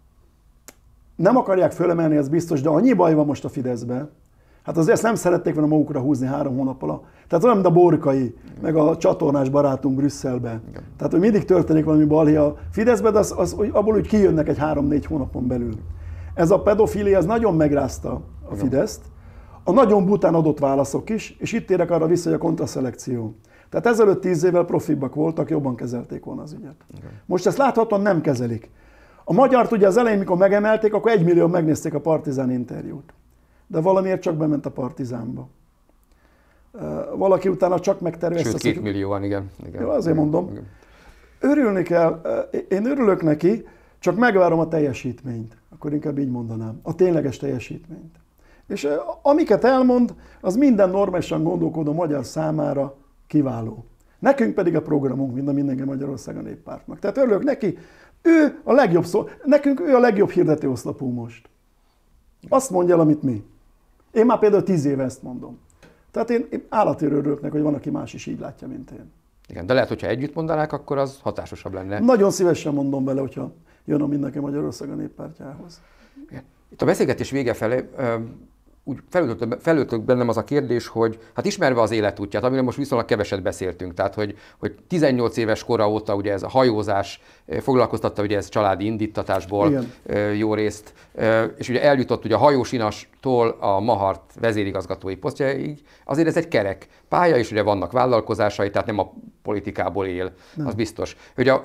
nem akarják fölemelni, ez biztos, de annyi baj van most a Fideszben. Hát azért ezt nem szerették volna magukra húzni három hónap alatt. Tehát olyan, mint a Borkai, meg a csatornás barátunk Brüsszelben. Igen. Tehát, hogy mindig történik valami balhé a Fideszben, de az, az, abból úgy kijönnek egy három-négy hónapon belül. Ez a pedofilia, ez nagyon megrázta a Igen. Fideszt. A nagyon bután adott válaszok is, és itt érek arra vissza, hogy a kontraszelekció. Tehát ezelőtt tíz évvel profibbak voltak, jobban kezelték volna az ügyet. Igen. Most ezt láthatóan nem kezelik. A magyart ugye az elején, mikor megemelték, akkor egy millió megnézték a Partizán interjút. De valamiért csak bement a Partizánba. valaki utána csak megtervezte. Sőt, két millióan, igen. igen. Jó, azért mondom. Igen. Örülni kell, én örülök neki, csak megvárom a teljesítményt. Akkor inkább így mondanám. A tényleges teljesítményt. És amiket elmond, az minden normálisan gondolkodó magyar számára kiváló. Nekünk pedig a programunk, mind a Mindenki Magyarország a Néppártnak. Tehát örülök neki, ő a legjobb szó, nekünk ő a legjobb hirdetőoszlopú most. Azt mondja el, amit mi. Én már például tíz éve ezt mondom. Tehát én, én állatért örülök neki, hogy van, aki más is így látja, mint én. Igen, de lehet, hogyha együtt mondanák, akkor az hatásosabb lenne. Nagyon szívesen mondom bele, hogyha jön a Mindenki Magyarország a Néppártjához. Igen. Itt a beszélgetés vége felé úgy felültök bennem az a kérdés, hogy hát ismerve az életútját, amiről most viszonylag keveset beszéltünk, tehát hogy, hogy tizennyolc éves kora óta ugye ez a hajózás foglalkoztatta, ugye ez családi indítatásból Igen. jó részt, és ugye eljutott ugye a hajósinastól a Mahart vezérigazgatói posztjáig, azért ez egy kerek pálya, és ugye vannak vállalkozásai, tehát nem a politikából él, nem. Az biztos. Hogy a,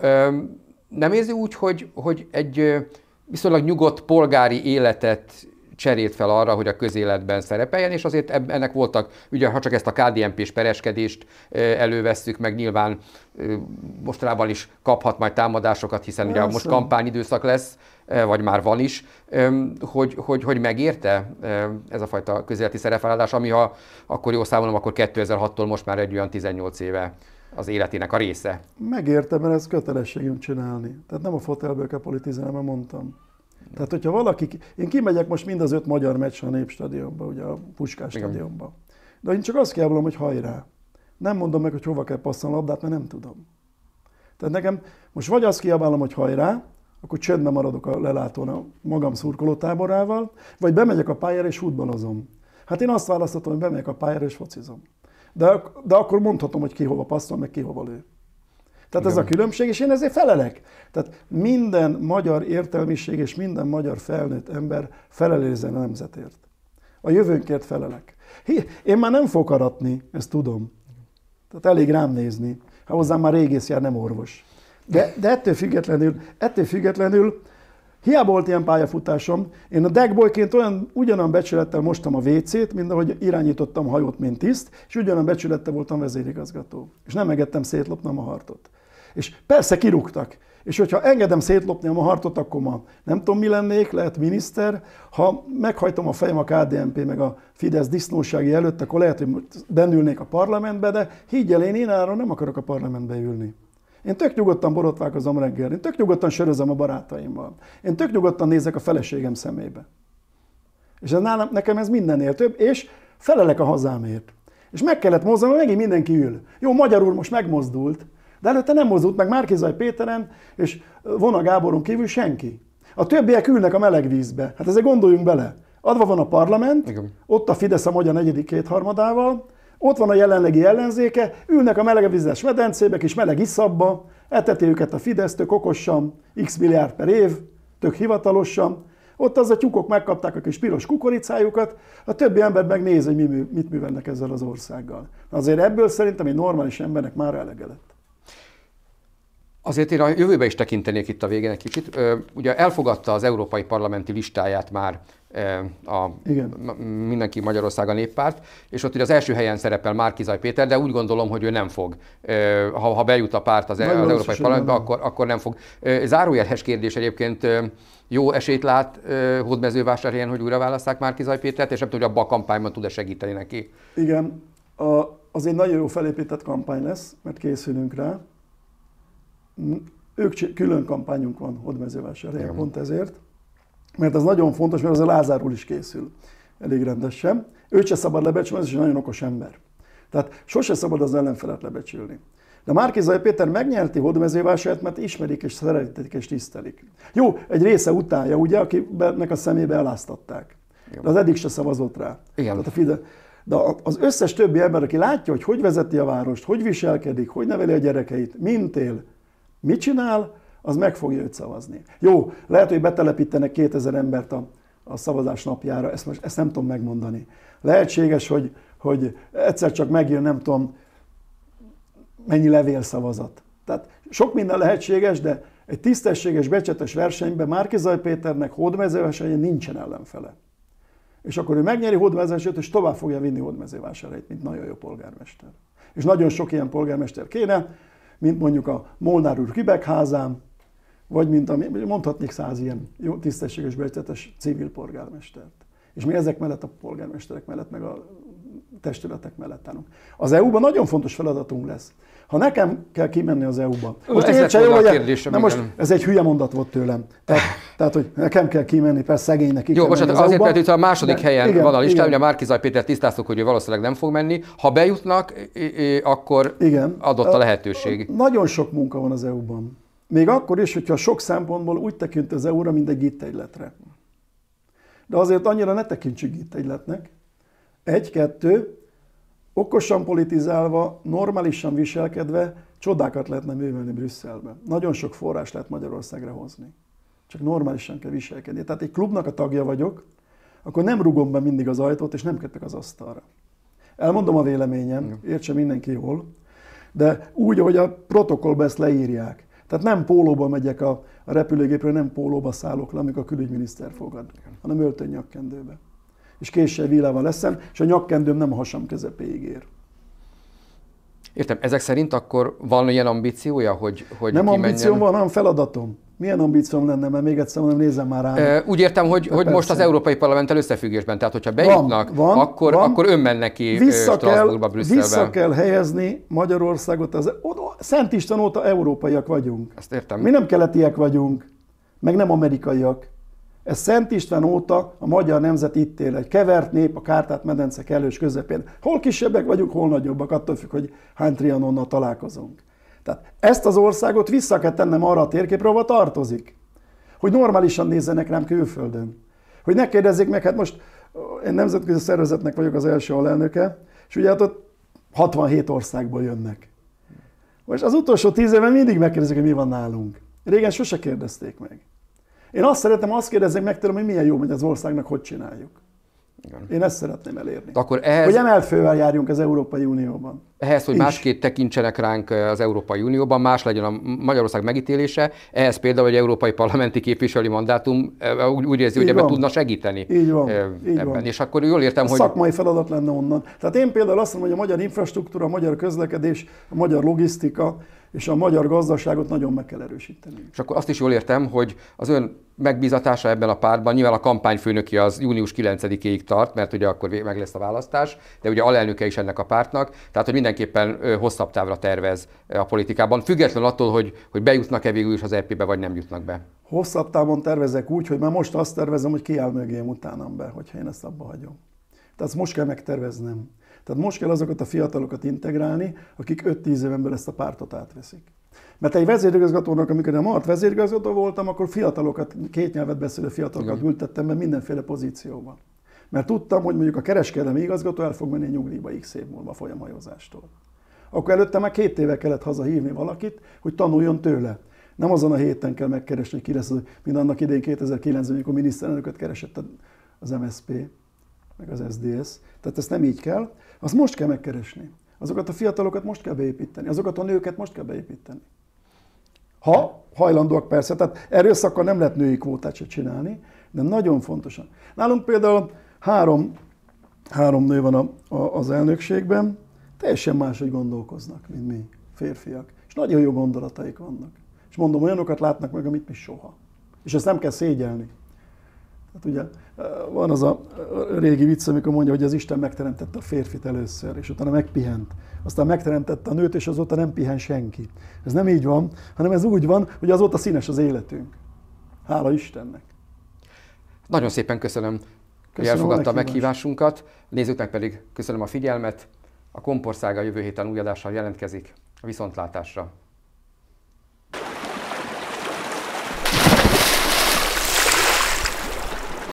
nem érzi úgy, hogy, hogy egy viszonylag nyugodt polgári életet cserélt fel arra, hogy a közéletben szerepeljen, és azért ennek voltak, ugye ha csak ezt a ká dé en pés pereskedést elővesszük, meg nyilván mostanában is kaphat majd támadásokat, hiszen ugye most kampányidőszak lesz, vagy már van is, hogy, hogy, hogy megérte ez a fajta közéleti szerepvállalás, ami ha akkor jól számolom, akkor kétezer-hattól most már egy olyan tizennyolc éve az életének a része. Megérte, mert ez kötelességünk csinálni. Tehát nem a fotelből kell politizálni, mert mondtam. Tehát, hogyha valaki, én kimegyek most mind az öt magyar meccs a Népstadionba, ugye a Puskás stadionba. De én csak azt kiállom, hogy hajrá. Nem mondom meg, hogy hova kell passzolni a labdát, mert nem tudom. Tehát nekem most vagy azt kiabálom, hogy hajrá, akkor csöndben maradok a lelátón a magam szurkolótáborával, vagy bemegyek a pályára és futballozom. Hát én azt választhatom, hogy bemegyek a pályára és focizom. De, de akkor mondhatom, hogy ki hova passzol, meg ki hova lő. Tehát ez a különbség, és én ezért felelek. Tehát minden magyar értelmiség és minden magyar felnőtt ember felelőzzen a nemzetért. A jövőnkért felelek. Én már nem fogok aratni, ezt tudom. Tehát elég rám nézni. Ha hozzám már régész jár, nem orvos. De, de ettől függetlenül, ettől függetlenül hiába volt ilyen pályafutásom, én a deckboyként olyan, ugyanolyan becsülettel mostam a vécét, mint ahogy irányítottam a hajót, mint tiszt, és ugyanolyan becsülettel voltam vezérigazgató. És nem engedtem szétlopnom a hartot. És persze kirúgtak. És hogyha engedem szétlopni a hartot, akkor ma nem tudom, mi lennék, lehet miniszter. Ha meghajtom a fejem a ká dé en pé meg a Fidesz disznósági előtt, akkor lehet, hogy bennülnék a parlamentbe, de higgy el, én én arra nem akarok a parlamentbe ülni. Én tök nyugodtan borotválkozom reggel, én tök nyugodtan sörözöm a barátaimmal. Én tök nyugodtan nézek a feleségem szemébe. És ez nálam, nekem ez mindennél több, és felelek a hazámért. És meg kellett mozdulni, hogy megint mindenki ül. Jó, Magyar úr most megmozdult, de előtte nem mozdult meg Márki-Zay Péteren és Vona Gáboron kívül senki. A többiek ülnek a meleg vízbe. Hát ezzel gondoljunk bele. Adva van a parlament, Igen. ott a Fidesz a magyar negyedik kétharmadával, ott van a jelenlegi ellenzéke, ülnek a melegvizes medencébe, kis meleg iszabba, eteti őket a Fidesz, tök okosan, x milliárd per év, tök hivatalosan. Ott az a tyúkok megkapták a kis piros kukoricájukat, a többi ember megnéz, hogy mit művelnek ezzel az országgal. Azért ebből szerintem egy normális embernek már elege lett. Azért én a jövőbe is tekintenék itt a végén egy kicsit. Ugye elfogadta az európai parlamenti listáját már a Igen. Mindenki Magyarország a Néppárt, és ott ugye az első helyen szerepel Márki-Zay Péter, de úgy gondolom, hogy ő nem fog. Ha, ha bejut a párt az, az európai parlamentbe, akkor, akkor nem fog. Zárójelhes kérdés egyébként, jó esélyt lát Hódmezővásárhelyen, hogy újra válasszák Márki-Zay Pétert, és nem tudom, hogy abban a kampányban tud-e segíteni neki. Igen, a, az egy nagyon jó felépített kampány lesz, mert készülünk rá. Ők külön kampányunk van Hódmezővásárhelyen, pont ezért. Mert ez nagyon fontos, mert az a Lázár úr is készül elég rendesen. Őt se szabad lebecsülni, ez is egy nagyon okos ember. Tehát sose szabad az ellenfelet lebecsülni. De Márki-Zay Péter megnyerti Hódmezővásárt, mert ismerik és szeretik és tisztelik. Jó, egy része utálja, ugye, akinek a szemébe eláztatták. De az eddig se szavazott rá. Igen. Tehát a Fide... De az összes többi ember, aki látja, hogy hogy vezeti a várost, hogy viselkedik, hogy neveli a gyerekeit, mint él, mit csinál, az meg fogja őt szavazni. Jó, lehet, hogy betelepítenek kétezer embert a, a szavazás napjára, ezt, most, ezt nem tudom megmondani. Lehetséges, hogy, hogy egyszer csak megjön, nem tudom, mennyi levélszavazat. Tehát sok minden lehetséges, de egy tisztességes, becsetes versenyben Márki-Zay Péternek Hódmezővásárhelyen nincsen ellenfele. és akkor ő megnyeri hódmezővásárhelyt, és tovább fogja vinni Hódmezővásárhelyt, mint nagyon jó polgármester. És nagyon sok ilyen polgármester kéne, mint mondjuk a Molnár úr Kibekházán, vagy mint ami, mondhatnék száz ilyen jó, tisztességes, becsületes civil polgármestert. És mi ezek mellett a polgármesterek mellett, meg a testületek mellett állunk. Az é u-ban nagyon fontos feladatunk lesz. Ha nekem kell kimenni az é u-ba, most értse jól, hogy nem most ez egy hülye mondat volt tőlem. Tehát, tehát hogy nekem kell kimenni, persze szegénynek ki Jó, kell most menni azért, mert itt a második de, helyen igen, van a listán, igen. ugye Márki-Zay Péter tisztáztuk, hogy ő valószínűleg nem fog menni. Ha bejutnak, akkor igen. adott a lehetőség. Nagyon sok munka van az é u-ban. Még akkor is, hogyha sok szempontból úgy tekint az é u-ra, mint egy gittegyletre. De azért annyira ne tekintsük gittegyletnek. Egy, kettő, okosan politizálva, normálisan viselkedve csodákat lehetne művelni Brüsszelben. Nagyon sok forrás lehet Magyarországra hozni. Csak normálisan kell viselkedni. Tehát egy klubnak a tagja vagyok, akkor nem rugom be mindig az ajtót, és nem kötök az asztalra. Elmondom a véleményem, értse mindenki jól, de úgy, ahogy a protokollban ezt leírják. Tehát nem pólóba megyek a, a repülőgépről, nem pólóba szállok le, amikor a külügyminiszter fogad, hanem öltöny nyakkendőbe. És késsel vilával leszem, és a nyakkendőm nem a hasam közepéig ér. Értem, ezek szerint akkor van ilyen ambíciója, hogy, hogy nem kimenjen? ambícióm van, hanem feladatom. Milyen ambícióm lenne, mert még egyszer mondom, nézzem már rá. E, úgy értem, hogy, hogy most az Európai Parlamenttel összefüggésben, tehát hogyha bejutnak, van, van, akkor, van. akkor ön menne ki vissza Strasbourgba, Brüsszelbe. Vissza kell helyezni Magyarországot, az, oda, Szent István óta európaiak vagyunk. Ezt értem. Mi nem keletiek vagyunk, meg nem amerikaiak. Ez Szent István óta a magyar nemzet itt él, egy kevert nép a Kárpát-medence kellős közepén. Hol kisebbek vagyunk, hol nagyobbak, attól függ, hogy hány Trianonnal találkozunk. Tehát ezt az országot vissza kell tennem arra a térképre, ahova tartozik. Hogy normálisan nézzenek rám külföldön. Hogy ne kérdezzék meg, hát most én nemzetközi szervezetnek vagyok az első alelnöke, és ugye hát ott hatvanhét országból jönnek. Most az utolsó tíz évben mindig megkérdezik, hogy mi van nálunk. Régen sose kérdezték meg. Én azt szeretem, azt kérdezzék meg tőlem, hogy milyen jó megy az országnak, hogy csináljuk. Igen. Én ezt szeretném elérni. Akkor ehhez, hogy emelt fővel járjunk az Európai Unióban. Ehhez, hogy másképp tekintsenek ránk az Európai Unióban, más legyen a Magyarország megítélése, ehhez például egy európai parlamenti képviselői mandátum úgy, úgy érzi, hogy ebben tudna segíteni. Így van. Így ebben. van. És akkor jól értem, a hogy... szakmai feladat lenne onnan. Tehát én például azt mondom, hogy a magyar infrastruktúra, a magyar közlekedés, a magyar logisztika és a magyar gazdaságot nagyon meg kell erősíteni. És akkor azt is jól értem, hogy az ön megbízatása ebben a pártban, nyilván a kampányfőnöki az június kilencedikéig tart, mert ugye akkor meg lesz a választás, de ugye alelnöke is ennek a pártnak, tehát hogy mindenképpen hosszabb távra tervez a politikában, függetlenül attól, hogy, hogy bejutnak-e végül is az é pé-be, vagy nem jutnak be. Hosszabb távon tervezek úgy, hogy már most azt tervezem, hogy kiáll mögém utánam be, hogyha én ezt abba hagyom. Tehát ezt most kell megterveznem. Tehát most kell azokat a fiatalokat integrálni, akik öt-tíz éven belül ezt a pártot átveszik. Mert egy vezérigazgatónak, amikor én a MART vezérigazgató voltam, akkor fiatalokat, két nyelvet beszélő fiatalokat Igen. ültettem be mindenféle pozícióban. Mert tudtam, hogy mondjuk a kereskedelmi igazgató el fog menni nyugdíjba x év múlva folyamhajózástól. Akkor előtte már két éve kellett hazahívni valakit, hogy tanuljon tőle. Nem azon a héten kell megkeresni, hogy ki lesz, mint annak idején kétezer-kilencben, amikor miniszterelnököt keresett az em es zé pé, meg az es zé dé es. Tehát ezt nem így kell, azt most kell megkeresni. Azokat a fiatalokat most kell beépíteni, azokat a nőket most kell beépíteni. Ha hajlandóak persze, tehát erőszakkal nem lehet női kvótát se csinálni, de nagyon fontosan. Nálunk például három, három nő van a, a, az elnökségben, teljesen máshogy gondolkoznak, mint mi, férfiak. És nagyon jó gondolataik vannak. És mondom, olyanokat látnak meg, amit mi soha. És ezt nem kell szégyelni. Hát ugye van az a régi vicc, amikor mondja, hogy az Isten megteremtette a férfit először, és utána megpihent. Aztán megteremtette a nőt, és azóta nem pihen senki. Ez nem így van, hanem ez úgy van, hogy azóta színes az életünk. Hála Istennek. Nagyon szépen köszönöm, köszönöm hogy elfogadta a meghívásunkat. Nézőknek pedig köszönöm a figyelmet. A Kompország a jövő héten új adással jelentkezik. A viszontlátásra!